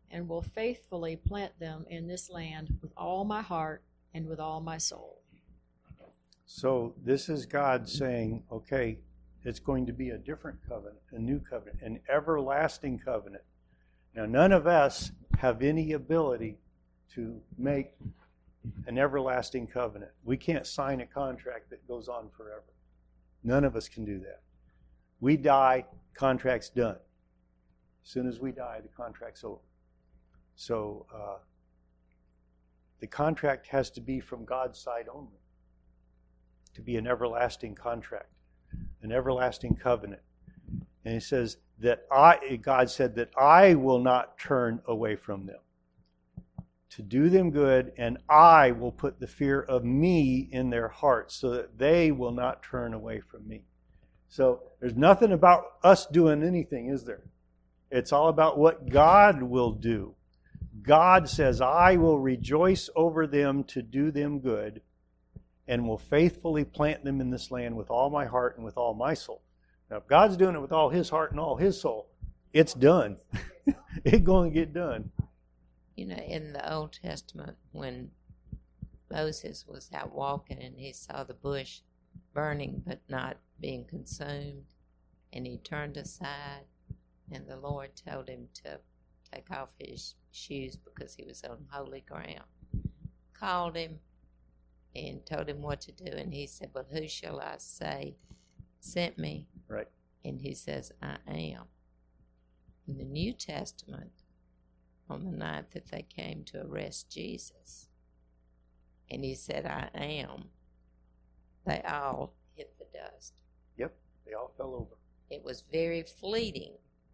and will faithfully plant them in this land with all my heart and with all my soul. So this is God saying, okay, it's going to be a different covenant, a new covenant, an everlasting covenant. Now, none of us have any ability to make an everlasting covenant. We can't sign a contract that goes on forever. None of us can do that. We die, contract's done. As soon as we die, the contract's over. So the contract has to be from God's side only to be an everlasting contract, an everlasting covenant. And he says that God said that I will not turn away from them, to do them good, and I will put the fear of me in their hearts so that they will not turn away from me. So there's nothing about us doing anything, is there? It's all about what God will do. God says, I will rejoice over them to do them good, and will faithfully plant them in this land with all my heart and with all my soul. Now, if God's doing it with all His heart and all His soul, it's done. It's going to get done. You know, in the Old Testament, when Moses was out walking and he saw the bush burning but not being consumed, and he turned aside, and the Lord told him to take off his shoes because he was on holy ground. Called him and told him what to do, and he said, well, who shall I say sent me? Right. And he says, I am. In the New Testament, on the night that they came to arrest Jesus, and he said, I am, they all hit the dust. Yep, they all fell over. It was very fleeting,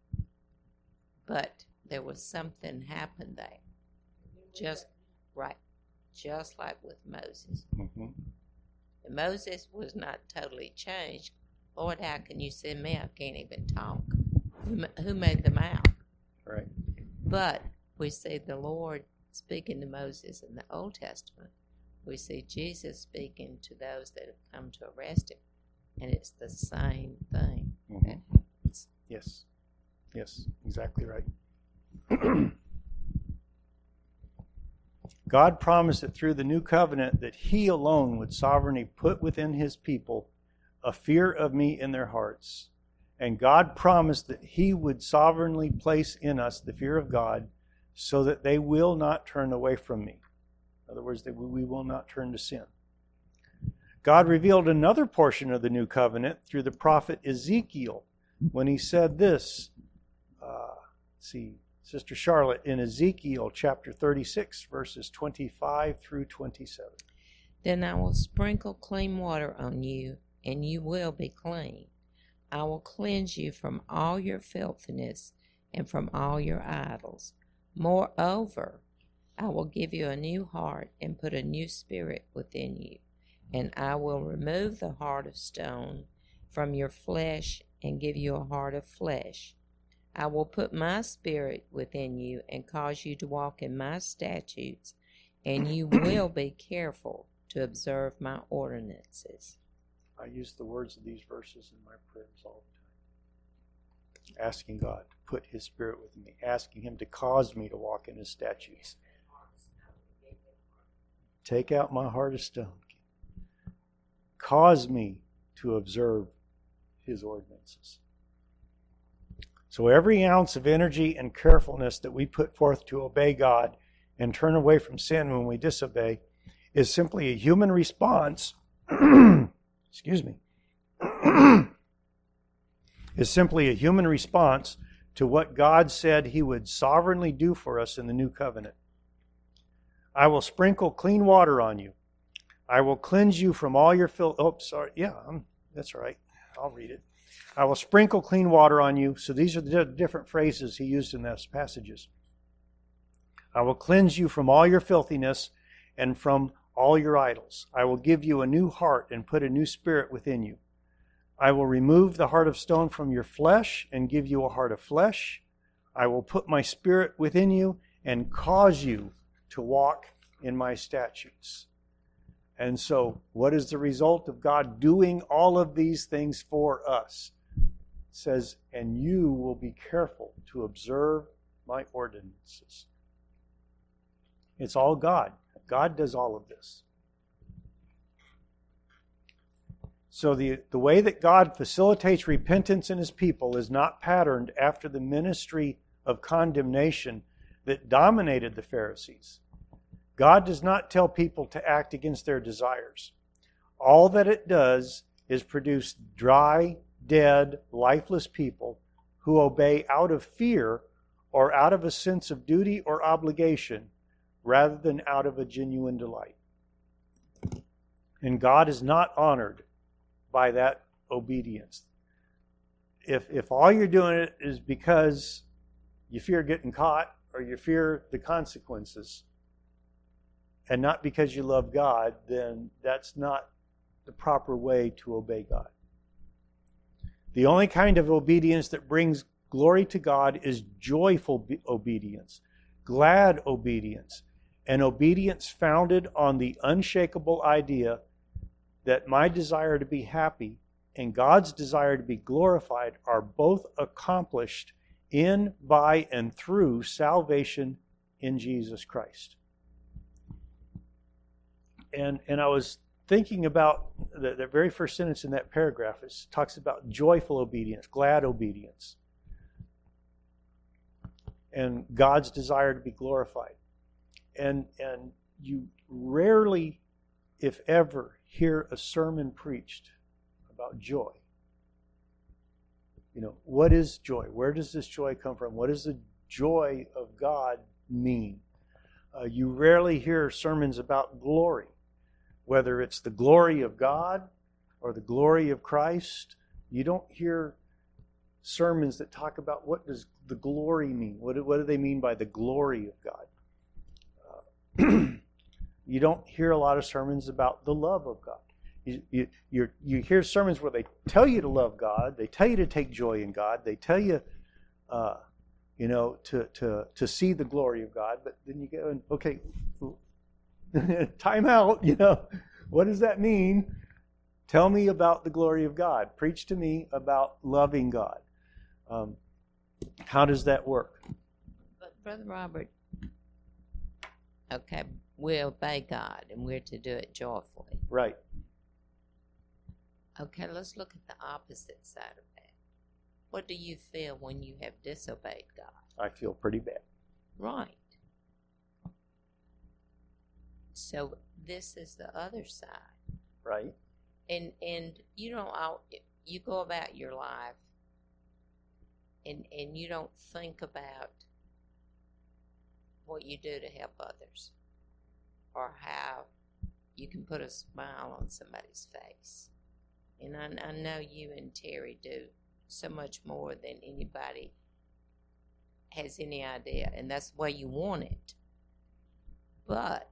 but there was something happened there. Just like with Moses. Mm-hmm. And Moses was not totally changed. Lord, how can you send me? I can't even talk. Who made the mouth? Right. But we see the Lord speaking to Moses in the Old Testament. We see Jesus speaking to those that have come to arrest him. And it's the same thing. Mm-hmm. Yes. Yes, exactly right. God promised that through the new covenant that He alone would sovereignly put within His people a fear of me in their hearts. And God promised that He would sovereignly place in us the fear of God so that they will not turn away from me. In other words, that we will not turn to sin. God revealed another portion of the new covenant through the prophet Ezekiel when he said this. Sister Charlotte, in Ezekiel chapter 36, verses 25 through 27. Then I will sprinkle clean water on you, and you will be clean. I will cleanse you from all your filthiness and from all your idols. Moreover, I will give you a new heart and put a new spirit within you. And I will remove the heart of stone from your flesh and give you a heart of flesh. I will put my spirit within you and cause you to walk in my statutes, and you will be careful to observe my ordinances. I use the words of these verses in my prayers all the time. Asking God to put His Spirit within me, asking Him to cause me to walk in His statutes. Take out my heart of stone. Cause me to observe His ordinances. So every ounce of energy and carefulness that we put forth to obey God and turn away from sin when we disobey is simply a human response. Excuse me. Is simply a human response to what God said He would sovereignly do for us in the new covenant. I will sprinkle clean water on you. I will cleanse you from all your filth. Oh, sorry. Yeah, that's right. I'll read it. I will sprinkle clean water on you. So these are the different phrases he used in those passages. I will cleanse you from all your filthiness and from all your idols. I will give you a new heart and put a new spirit within you. I will remove the heart of stone from your flesh and give you a heart of flesh. I will put my spirit within you and cause you to walk in my statutes. And so, what is the result of God doing all of these things for us? It says, and you will be careful to observe my ordinances. It's all God. God does all of this. So the way that God facilitates repentance in his people is not patterned after the ministry of condemnation that dominated the Pharisees. God does not tell people to act against their desires. All that it does is produce dry, dead, lifeless people who obey out of fear or out of a sense of duty or obligation rather than out of a genuine delight. And God is not honored by that obedience. If all you're doing it is because you fear getting caught or you fear the consequences and not because you love God, then that's not the proper way to obey God. The only kind of obedience that brings glory to God is joyful obedience, glad obedience, and obedience founded on the unshakable idea that my desire to be happy and God's desire to be glorified are both accomplished in, by, and through salvation in Jesus Christ. And I was thinking about the very first sentence in that paragraph. It talks about joyful obedience, glad obedience, and God's desire to be glorified. And you rarely, if ever, hear a sermon preached about joy. You know, what is joy? Where does this joy come from? What does the joy of God mean? You rarely hear sermons about glory, whether it's the glory of God or the glory of Christ. You don't hear sermons that talk about what does the glory mean. What do they mean by the glory of God? You don't hear a lot of sermons about the love of God. You hear sermons where they tell you to love God, they tell you to take joy in God, they tell you, to see the glory of God. But then you go and okay, time out. What does that mean? Tell me about the glory of God. Preach to me about loving God. How does that work? But Brother Robert, okay, we obey God and we're to do it joyfully. Right. Okay, let's look at the opposite side of that. What do you feel when you have disobeyed God? I feel pretty bad. Right. So this is the other side. Right. And you go about your life and you don't think about what you do to help others or how you can put a smile on somebody's face. And I know you and Terry do so much more than anybody has any idea, and that's the way you want it. But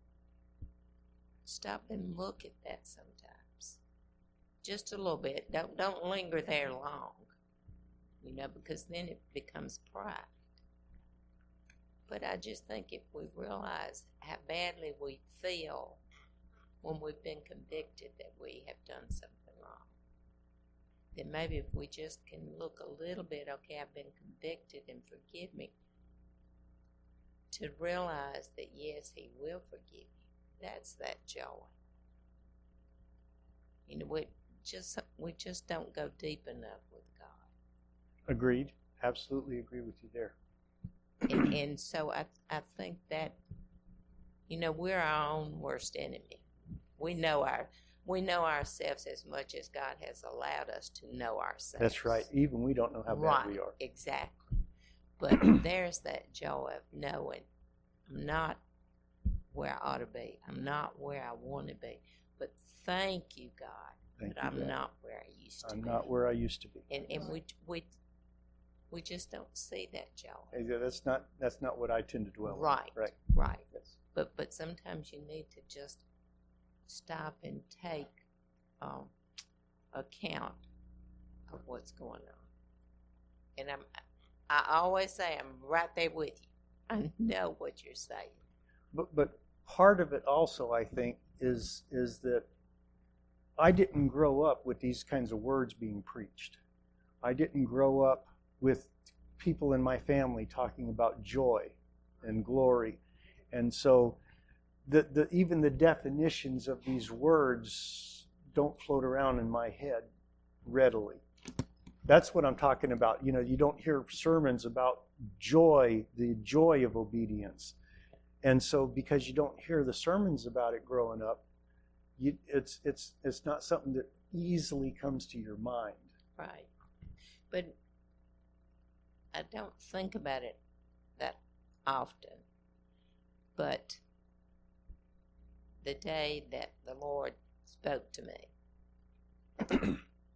stop and look at that sometimes. Just a little bit. Don't linger there long. Because then it becomes pride. But I just think if we realize how badly we feel when we've been convicted that we have done something wrong, then maybe if we just can look a little bit, okay, I've been convicted and forgive me, to realize that yes, he will forgive you. That's that joy. We just don't go deep enough with God. Agreed. Absolutely agree with you there. And so I think that, we're our own worst enemy. We know ourselves as much as God has allowed us to know ourselves. That's right. Even we don't know how bad we are. Exactly. But there's that joy of knowing I'm not where I ought to be. I'm not where I want to be. But thank you, God, that I'm not where I used to be. I'm not where I used to be. And we just don't see that joy. That's not what I tend to dwell on. Right. Yes. But sometimes you need to just stop and take account of what's going on. And I always say I'm right there with you. I know what you're saying. But part of it also, I think, is that I didn't grow up with these kinds of words being preached. I didn't grow up with people in my family talking about joy and glory. And so even the definitions of these words don't float around in my head readily. That's what I'm talking about. You know, you don't hear sermons about joy, the joy of obedience. And so because you don't hear the sermons about it growing up, it's not something that easily comes to your mind. Right. But I don't think about it that often. But the day that the Lord spoke to me,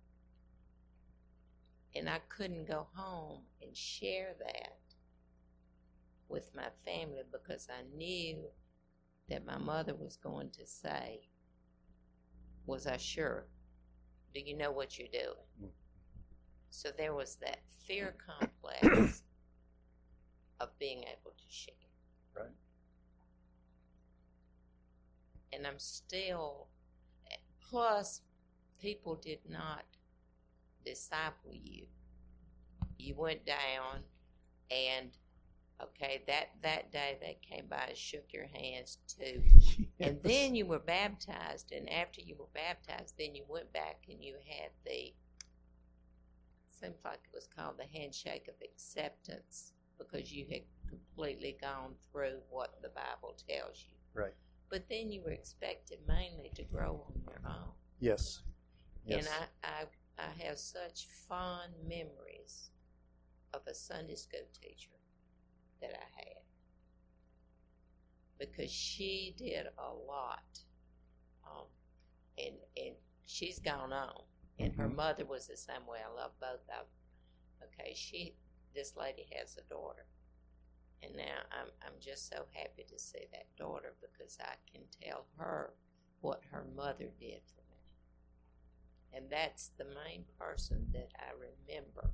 and I couldn't go home and share that with my family because I knew that my mother was going to say, "Was I sure? Do you know what you're doing?" So there was that fear complex of being able to share. Right. And I'm still, plus people did not disciple you. You went down and, okay, that day they came by and shook your hands too. Yes. And then you were baptized, and after you were baptized, then you went back and you had seems like it was called the handshake of acceptance, because you had completely gone through what the Bible tells you. Right. But then you were expected mainly to grow on your own. Yes. And I have such fond memories of a Sunday school teacher that I had, because she did a lot, and she's gone on, and her mother was the same way. I love both of them. Okay, this lady has a daughter, and now I'm just so happy to see that daughter, because I can tell her what her mother did for me. And that's the main person that I remember.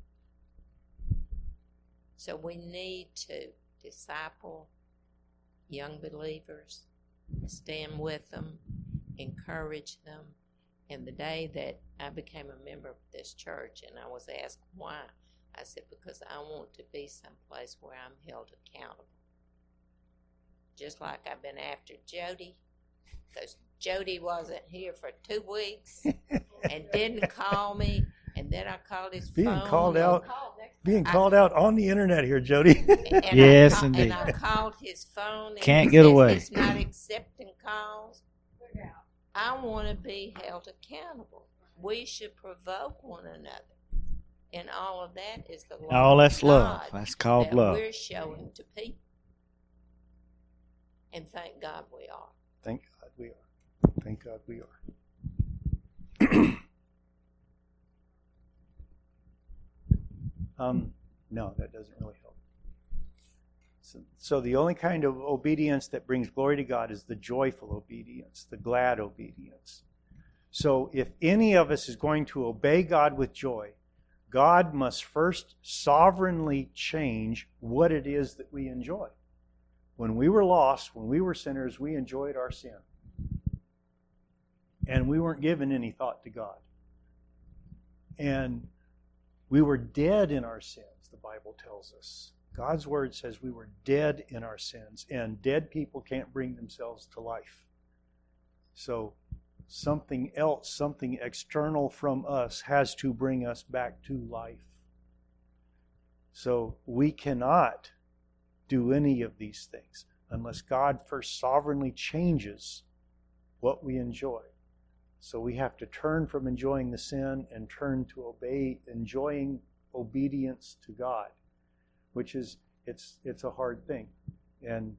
So we need to disciple young believers, stand with them, encourage them. And the day that I became a member of this church and I was asked why, I said, because I want to be someplace where I'm held accountable. Just like I've been after Jody, because Jody wasn't here for 2 weeks and didn't call me, and then I called his phone. Being called out on the internet here, Jody. Yes, indeed. And I called his phone. And Can't get away. He's not accepting calls. I want to be held accountable. We should provoke one another. And all of that is the love All that's of love. God That's called that love. we're showing to people. And thank God we are. Thank God we are. Thank God we are. No, that doesn't really help. So the only kind of obedience that brings glory to God is the joyful obedience, the glad obedience. So if any of us is going to obey God with joy, God must first sovereignly change what it is that we enjoy. When we were lost, when we were sinners, we enjoyed our sin. And we weren't giving any thought to God. And we were dead in our sins, the Bible tells us. God's Word says we were dead in our sins, and dead people can't bring themselves to life. So something else, something external from us has to bring us back to life. So we cannot do any of these things unless God first sovereignly changes what we enjoy. So we have to turn from enjoying the sin and turn to enjoying obedience to God, which is, it's a hard thing. And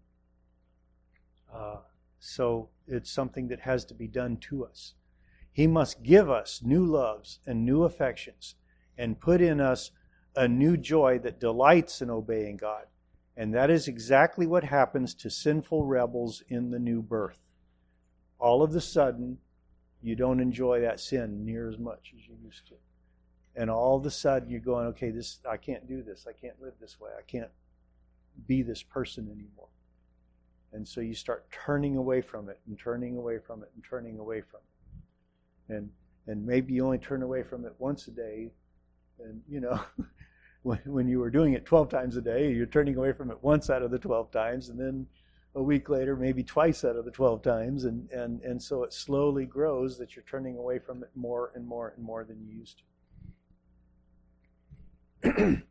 so it's something that has to be done to us. He must give us new loves and new affections and put in us a new joy that delights in obeying God. And that is exactly what happens to sinful rebels in the new birth. All of a sudden, you don't enjoy that sin near as much as you used to. And all of a sudden you're going, okay, I can't do this. I can't live this way. I can't be this person anymore. And so you start turning away from it and turning away from it and turning away from it. And maybe you only turn away from it once a day. And, when you were doing it 12 times a day, you're turning away from it once out of the 12 times, and then a week later, maybe twice out of the 12 times, and so it slowly grows that you're turning away from it more and more and more than you used to.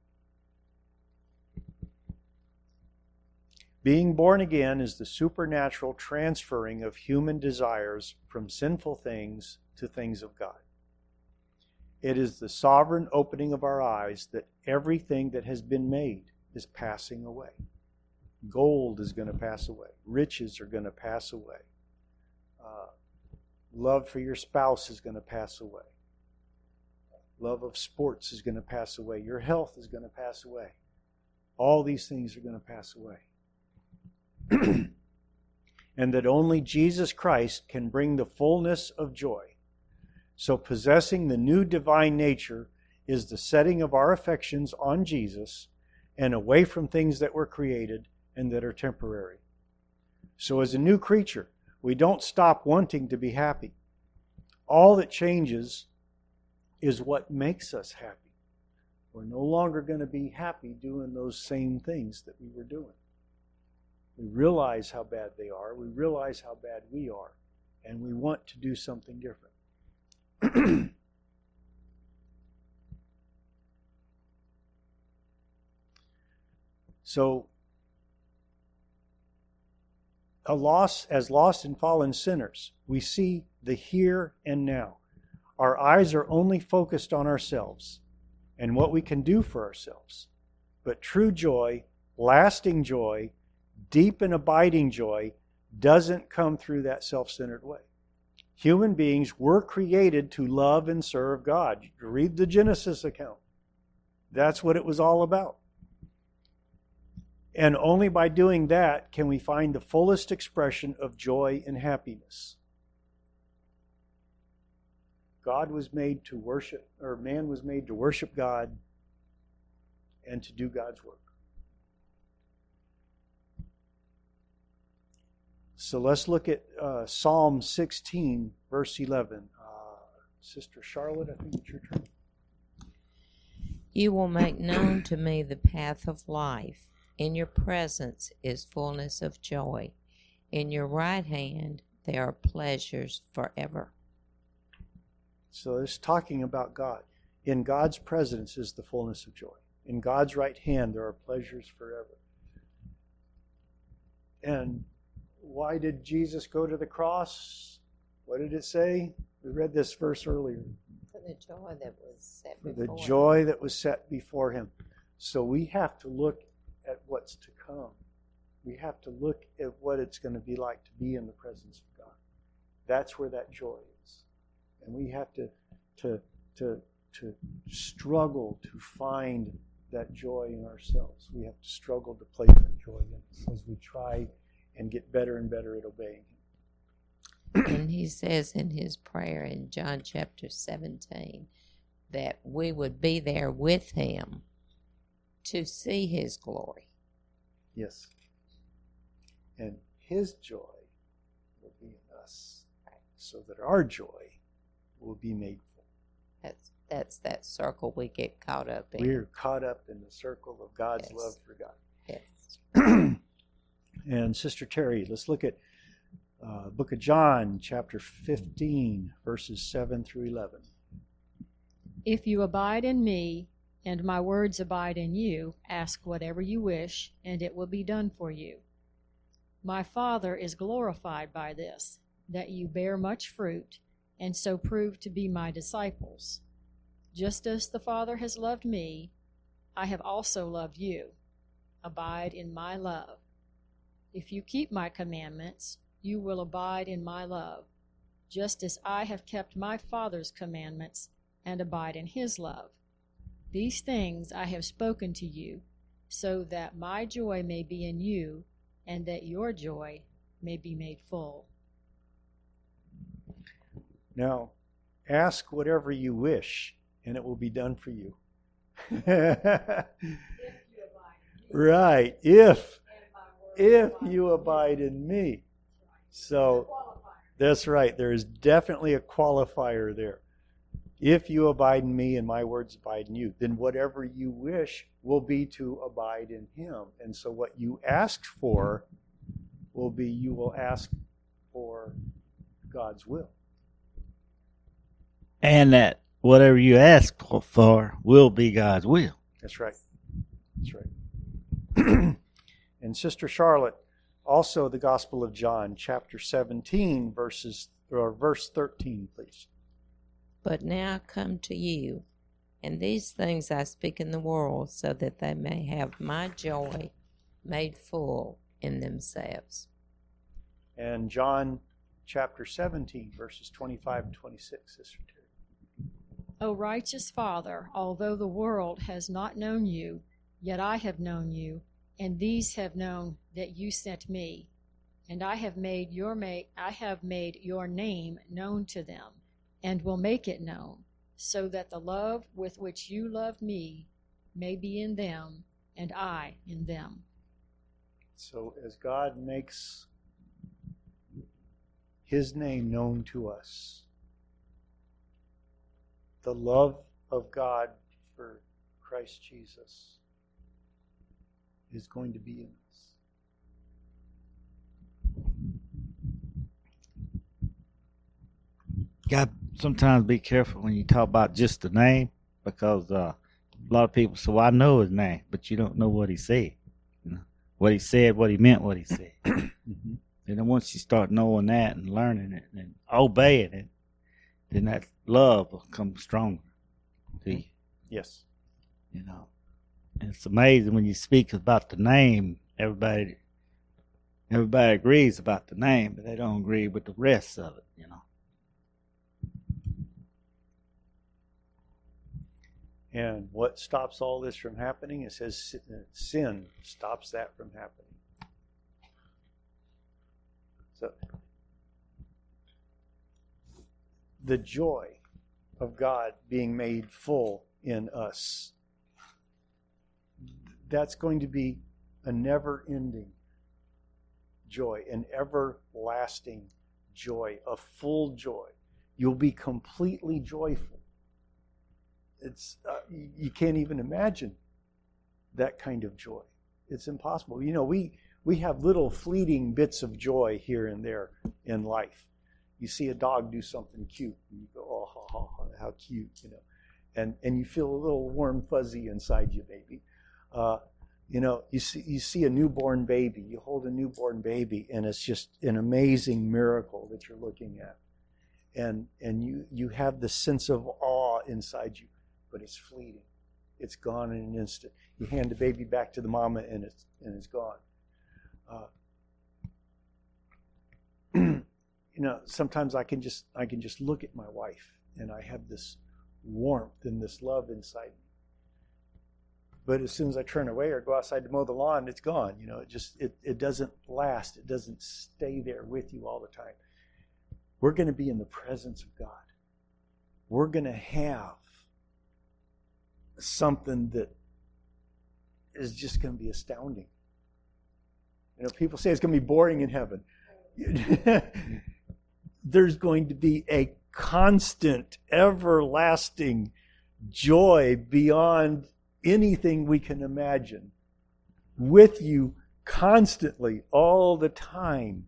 Being born again is the supernatural transferring of human desires from sinful things to things of God. It is the sovereign opening of our eyes that everything that has been made is passing away. Gold is going to pass away. Riches are going to pass away. Love for your spouse is going to pass away. Love of sports is going to pass away. Your health is going to pass away. All these things are going to pass away. And that only Jesus Christ can bring the fullness of joy. So possessing the new divine nature is the setting of our affections on Jesus and away from things that were created and that are temporary. So as a new creature, we don't stop wanting to be happy. All that changes is what makes us happy. We're no longer going to be happy doing those same things that we were doing. We realize how bad they are. We realize how bad we are. And we want to do something different. So, as lost and fallen sinners, we see the here and now. Our eyes are only focused on ourselves and what we can do for ourselves. But true joy, lasting joy, deep and abiding joy doesn't come through that self-centered way. Human beings were created to love and serve God. Read the Genesis account. That's what it was all about. And only by doing that can we find the fullest expression of joy and happiness. God was made to worship, or man was made to worship God and to do God's work. So let's look at Psalm 16, verse 11. Sister Charlotte, I think it's your turn. You will make known to me the path of life. In your presence is fullness of joy. In your right hand there are pleasures forever. So it's talking about God. In God's presence is the fullness of joy. In God's right hand there are pleasures forever. And why did Jesus go to the cross? What did it say? We read this verse earlier. For the joy that was set For before the him. joy that was set before him. So we have to look at what's to come. We have to look at what it's going to be like to be in the presence of God. That's where that joy is. And we have to struggle to find that joy in ourselves. We have to struggle to place that joy in us as we try and get better and better at obeying Him. And he says in his prayer in John chapter 17 that we would be there with him to see his glory. Yes. And His joy will be in us so that our joy will be made full. That's that circle we get caught up in. We're caught up in the circle of God's Yes. love for God. Yes. And Sister Terry, let's look at Book of John, chapter 15, verses 7 through 11. If you abide in me, and my words abide in you, ask whatever you wish, and it will be done for you. My Father is glorified by this, that you bear much fruit, and so prove to be my disciples. Just as the Father has loved me, I have also loved you. Abide in my love. If you keep my commandments, you will abide in my love, just as I have kept my Father's commandments and abide in his love. These things I have spoken to you, so that my joy may be in you, and that your joy may be made full. Now, ask whatever you wish, and it will be done for you. Right, if you abide in me. So, that's right, there is definitely a qualifier there. If you abide in me and my words abide in you, then whatever you wish will be to abide in him. And so what you ask for will be, you will ask for God's will. And that whatever you ask for will be God's will. That's right. That's right. And Sister Charlotte, also the Gospel of John, chapter 17, verse 13, please. But now I come to you, and these things I speak in the world, so that they may have my joy made full in themselves. And John chapter 17, verses 25 and 26, Sister Terry. O righteous Father, although the world has not known you, yet I have known you, and these have known that you sent me. And I have made your name known to them, and will make it known, so that the love with which you loved me may be in them, and I in them. So as God makes his name known to us, the love of God for Christ Jesus is going to be in us. Got sometimes be careful when you talk about just the name, because a lot of people say, well, I know his name, but you don't know what he said. You know, what he said, what he meant, what he said. Mm-hmm. And then once you start knowing that and learning it and obeying it, then that love will come stronger to you. Yes. You know, and it's amazing when you speak about the name, everybody agrees about the name, but they don't agree with the rest of it, you know. And what stops all this from happening? It says sin stops that from happening. So, the joy of God being made full in us, that's going to be a never-ending joy, an everlasting joy, a full joy. You'll be completely joyful. It's you can't even imagine that kind of joy. It's impossible. You know, we have little fleeting bits of joy here and there in life. You see a dog do something cute, and you go, "Oh, how cute!" You know, and you feel a little warm fuzzy inside you, maybe. You know, you see a newborn baby. You hold a newborn baby, and it's just an amazing miracle that you're looking at, and you have this sense of awe inside you. But it's fleeting. It's gone in an instant. You hand the baby back to the mama, and it's gone. You know, sometimes I can just look at my wife, and I have this warmth and this love inside me. But as soon as I turn away or go outside to mow the lawn, it's gone. You know, it doesn't last. It doesn't stay there with you all the time. We're going to be in the presence of God. We're going to have something that is just going to be astounding. You know, people say it's going to be boring in heaven. There's going to be a constant, everlasting joy beyond anything we can imagine, with you constantly, all the time.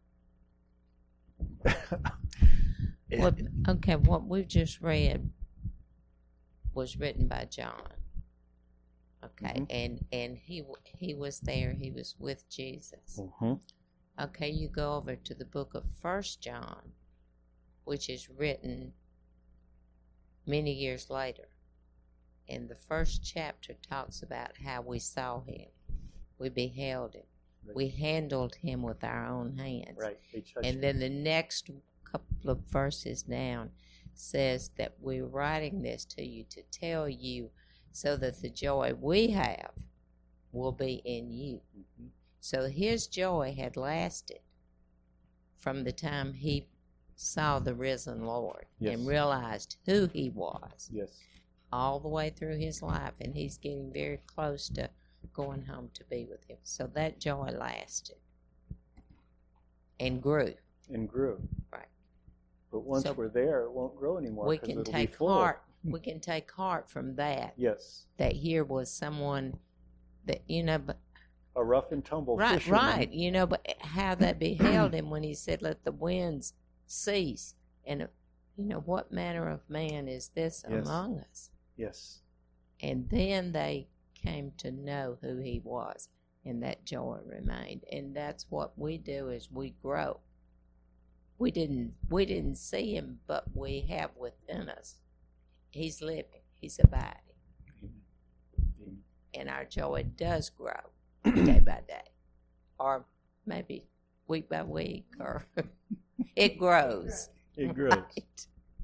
Well, okay, what we've just read was written by John. Okay, Mm-hmm. and he was there. He was with Jesus. Mm-hmm. Okay, you go over to the book of 1 John, which is written many years later. And the first chapter talks about how we saw him. We beheld him. Right. We handled him with our own hands. Right. And then the next couple of verses down says that we're writing this to you to tell you so that the joy we have will be in you. Mm-hmm. So his joy had lasted from the time he saw the risen Lord. Yes. And realized who he was. Yes. All the way through his life, and he's getting very close to going home to be with him. So that joy lasted and grew. And grew. Right. But once So we're there, it won't grow anymore we because can it'll be take full. heart. We can take heart from that. Yes. That here was someone that, but A rough and tumble right, fisherman. right, but how that beheld him when he said, "Let the winds cease," and what manner of man is this Yes. among us? Yes. And then they came to know who he was, and that joy remained. And that's what we do as we grow. We didn't see him, but we have within us. He's living. He's abiding. Amen. And our joy does grow day by day, or maybe week by week, or it grows. It grows. Right?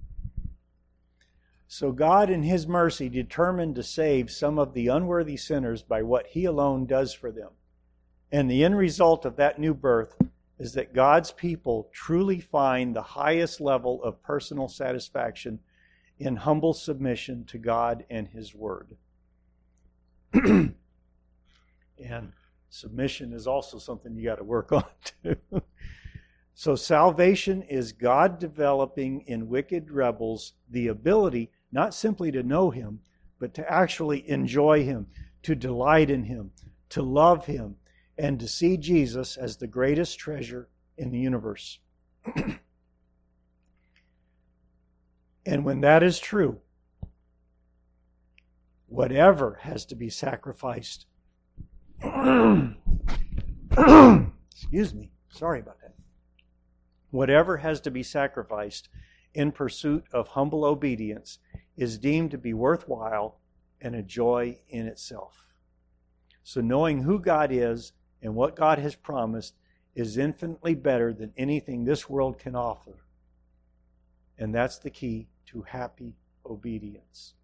So God in his mercy determined to save some of the unworthy sinners by what he alone does for them. And the end result of that new birth is that God's people truly find the highest level of personal satisfaction in humble submission to God and his word. And submission is also something you got to work on too. So salvation is God developing in wicked rebels the ability not simply to know him, but to actually enjoy him, to delight in him, to love him, and to see Jesus as the greatest treasure in the universe. And when that is true, whatever has to be sacrificed, excuse me, sorry about that. Whatever has to be sacrificed in pursuit of humble obedience is deemed to be worthwhile and a joy in itself. So knowing who God is and what God has promised is infinitely better than anything this world can offer. And that's the key to happy obedience.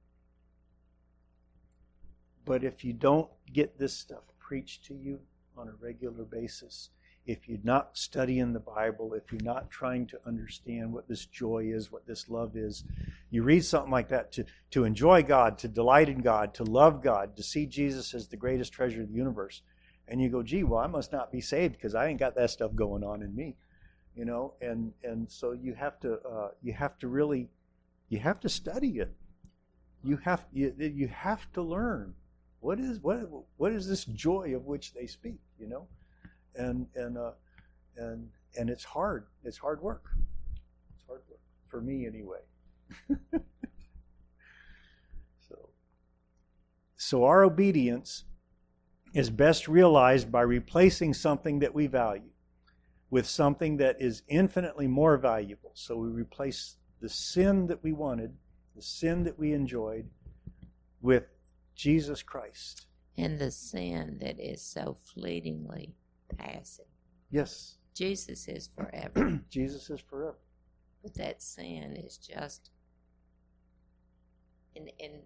But if you don't get this stuff preached to you on a regular basis, if you're not studying the Bible, if you're not trying to understand what this joy is, what this love is, you read something like that to enjoy God, to delight in God, to love God, to see Jesus as the greatest treasure of the universe, and you go, gee, well, I must not be saved because I ain't got that stuff going on in me, and so you have to really study it. You have to learn what is this joy of which they speak, and it's hard. It's hard work. It's hard work for me anyway. So our obedience is best realized by replacing something that we value with something that is infinitely more valuable. So we replace the sin that we wanted, the sin that we enjoyed, with Jesus Christ. And the sin that is so fleetingly passing. Yes. Jesus is forever. Jesus is forever. But that sin is just in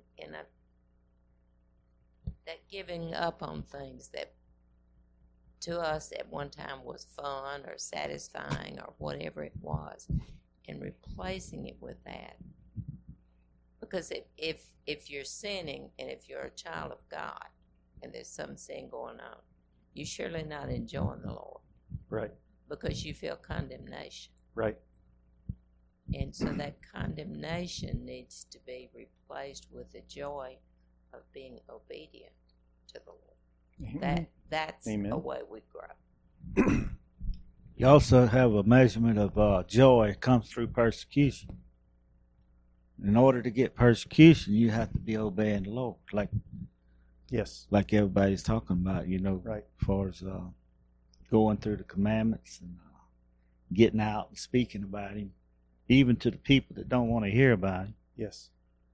that giving up on things that to us at one time was fun or satisfying or whatever it was, and replacing it with that. Because if you're sinning and if you're a child of God and there's some sin going on, you're surely not enjoying the Lord. Right. Because you feel condemnation. Right. And so that condemnation needs to be replaced with the joy of being obedient to the Lord. Amen. That's Amen. a way we grow. You also have a measurement of joy comes through persecution. In order to get persecution, you have to be obeying the Lord, Yes. like everybody's talking about, Right. as far as going through the commandments and getting out and speaking about Him, even to the people that don't want to hear about Him. Yes.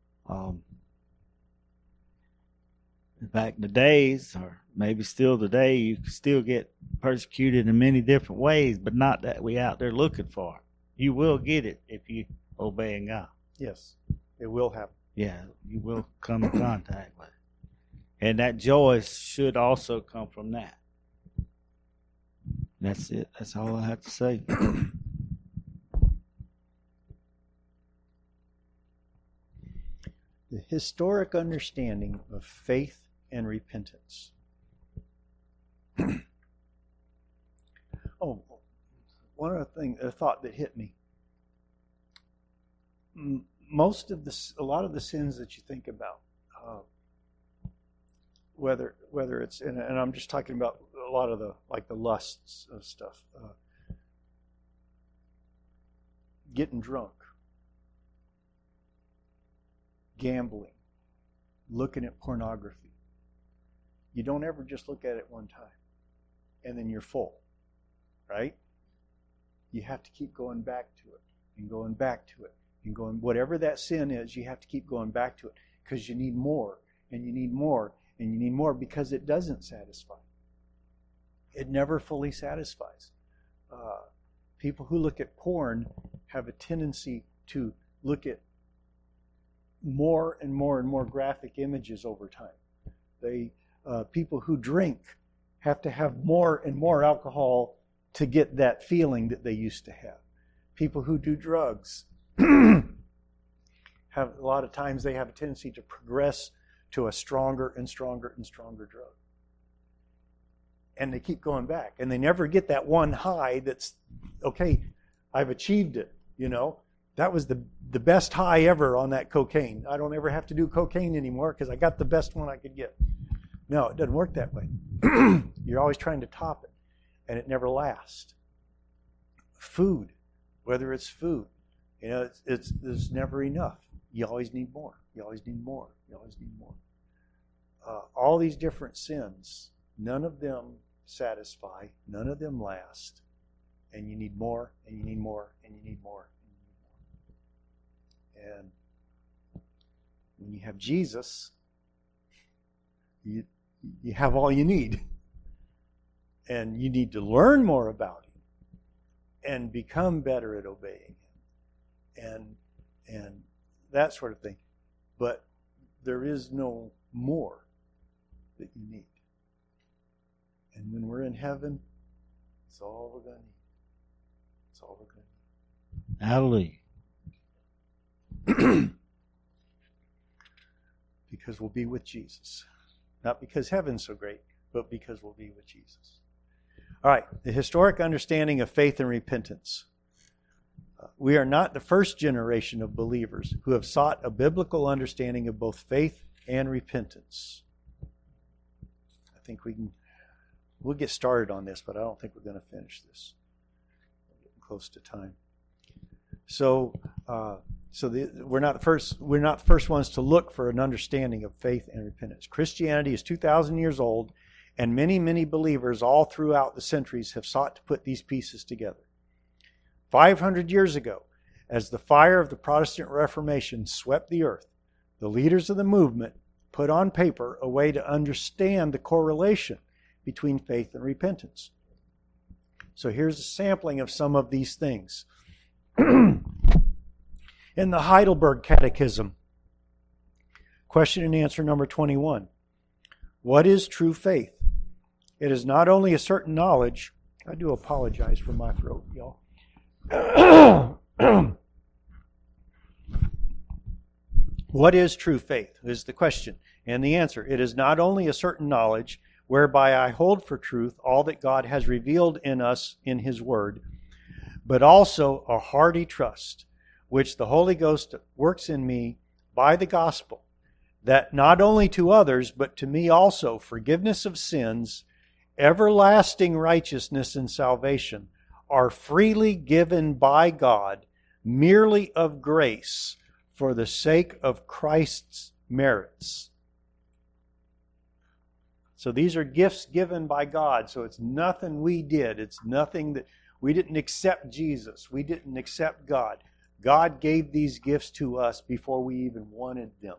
Back in the days, or maybe still today, you can still get persecuted in many different ways, but not that we out there looking for it. You will get it if you obeying God. Yes. It will happen. Yeah, you will come in contact with it. And that joy should also come from that. That's it. That's all I have to say. The historic understanding of faith and repentance. Oh, one other thing, a thought that hit me. a lot of the sins that you think about, whether it's, and I'm just talking about a lot of the lusts of stuff, getting drunk, gambling, looking at pornography. You don't ever just look at it one time and then you're full, right? You have to keep going back to it and going back to it and going, whatever that sin is, you have to keep going back to it because you need more and you need more and you need more because it doesn't satisfy. It never fully satisfies. People who look at porn have a tendency to look at more and more and more graphic images over time. People who drink have to have more and more alcohol to get that feeling that they used to have. People who do drugs have a lot of times they have a tendency to progress to a stronger and stronger and stronger drug. And they keep going back. And they never get that one high that's, okay, I've achieved it, you know. That was the best high ever on that cocaine. I don't ever have to do cocaine anymore because I got the best one I could get. No, it doesn't work that way. You're always trying to top it, and it never lasts. Food, whether it's food, you know, there's never enough. You always need more. You always need more. You always need more. All these different sins, none of them satisfy, none of them last, and you need more, and you need more, and you need more, and you need more. And when you have Jesus, you have all you need. And you need to learn more about Him and become better at obeying Him and that sort of thing. But there is no more that you need. And when we're in heaven, it's all we're going to need. It's all we're going to need. Hallelujah. Because we'll be with Jesus. Not because heaven's so great, but because we'll be with Jesus. All right, the historic understanding of faith and repentance. We are not the first generation of believers who have sought a biblical understanding of both faith and repentance. I think we'll get started on this, but I don't think we're going to finish this. We're getting close to time. So we're not the first ones to look for an understanding of faith and repentance. Christianity is 2,000 years old, and many, many believers all throughout the centuries have sought to put these pieces together. 500 years ago, as the fire of the Protestant Reformation swept the earth, the leaders of the movement put on paper a way to understand the correlation between faith and repentance. So here's a sampling of some of these things. In the Heidelberg Catechism, question and answer number 21. What is true faith? It is not only a certain knowledge. I do apologize for my throat, y'all. What is true faith is the question. And the answer, it is not only a certain knowledge whereby I hold for truth all that God has revealed in us in His Word, but also a hearty trust, which the Holy Ghost works in me by the gospel, that not only to others, but to me also, forgiveness of sins, everlasting righteousness and salvation are freely given by God, merely of grace, for the sake of Christ's merits. So these are gifts given by God. So it's nothing we did. It's nothing that we didn't accept Jesus. We didn't accept God. God gave these gifts to us before we even wanted them.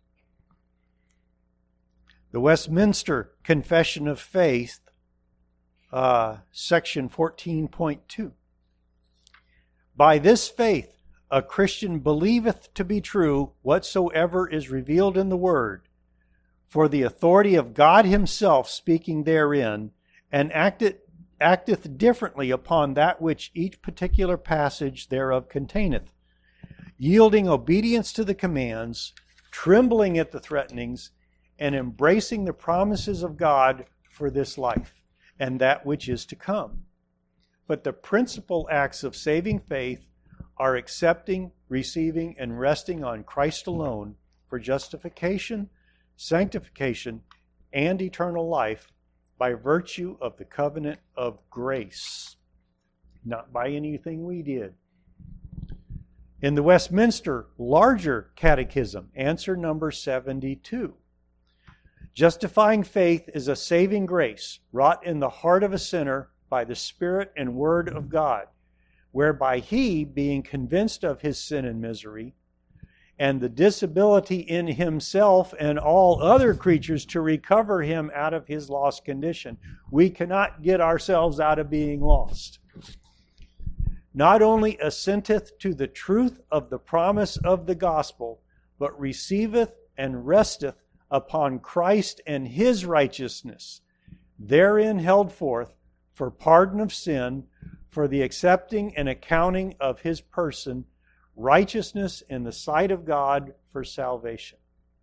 The Westminster Confession of Faith, section 14.2. By this faith, a Christian believeth to be true whatsoever is revealed in the Word, for the authority of God Himself speaking therein, and acteth differently upon that which each particular passage thereof containeth, yielding obedience to the commands, trembling at the threatenings, and embracing the promises of God for this life and that which is to come. But the principal acts of saving faith are accepting receiving, and resting on Christ alone for justification, sanctification, and eternal life by virtue of the covenant of grace, not by anything we did. In the Westminster Larger Catechism, answer number 72. Justifying faith is a saving grace wrought in the heart of a sinner by the Spirit and Word of God, whereby he, being convinced of his sin and misery, and the disability in himself and all other creatures to recover him out of his lost condition. We cannot get ourselves out of being lost. Not only assenteth to the truth of the promise of the gospel, but receiveth and resteth upon Christ and his righteousness, therein held forth for pardon of sin, for the accepting and accounting of his person, righteousness in the sight of God for salvation.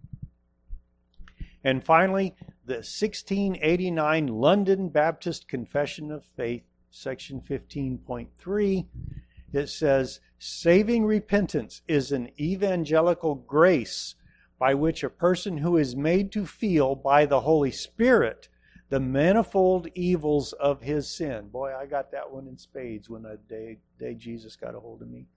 And finally, the 1689 London Baptist Confession of Faith, section 15.3, it says, saving repentance is an evangelical grace by which a person who is made to feel by the Holy Spirit the manifold evils of his sin. Boy, I got that one in spades when the day Jesus got a hold of me.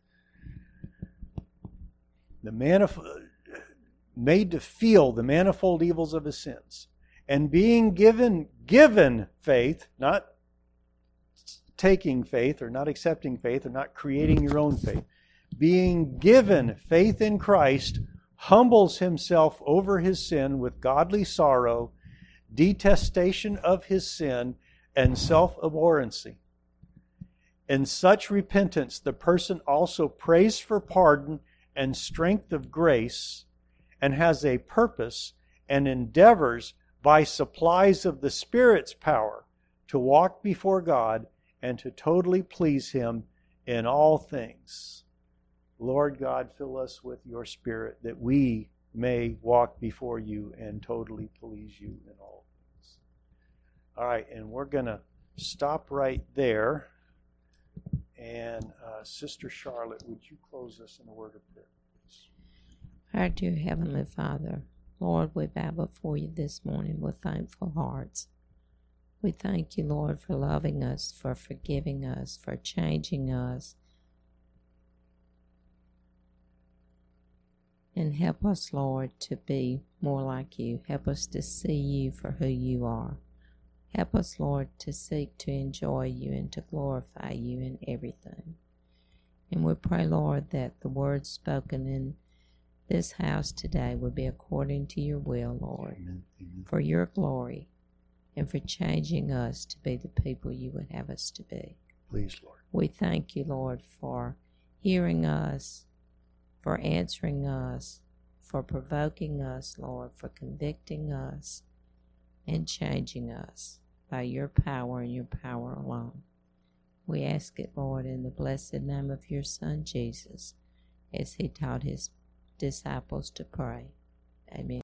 Made to feel the manifold evils of his sins. And being given faith, not taking faith or not accepting faith or not creating your own faith, being given faith in Christ, humbles himself over his sin with godly sorrow, detestation of his sin, and self-abhorrency. In such repentance, the person also prays for pardon and strength of grace, and has a purpose and endeavors by supplies of the Spirit's power to walk before God and to totally please Him in all things. Lord God, fill us with your Spirit that we may walk before you and totally please you in all things. All right, and we're going to stop right there. And Sister Charlotte, would you close us in a word of prayer, please? Our dear Heavenly Father, Lord, we bow before you this morning with thankful hearts. We thank you, Lord, for loving us, for forgiving us, for changing us. And help us, Lord, to be more like you. Help us to see you for who you are. Help us, Lord, to seek to enjoy you and to glorify you in everything. And we pray, Lord, that the words spoken in this house today would be according to your will, Lord, Amen. Amen. for your glory and for changing us to be the people you would have us to be. Please, Lord. We thank you, Lord, for hearing us, for answering us, for provoking us, Lord, for convicting us and changing us by your power and your power alone. We ask it, Lord, in the blessed name of your Son, Jesus, as he taught his disciples to pray. Amen.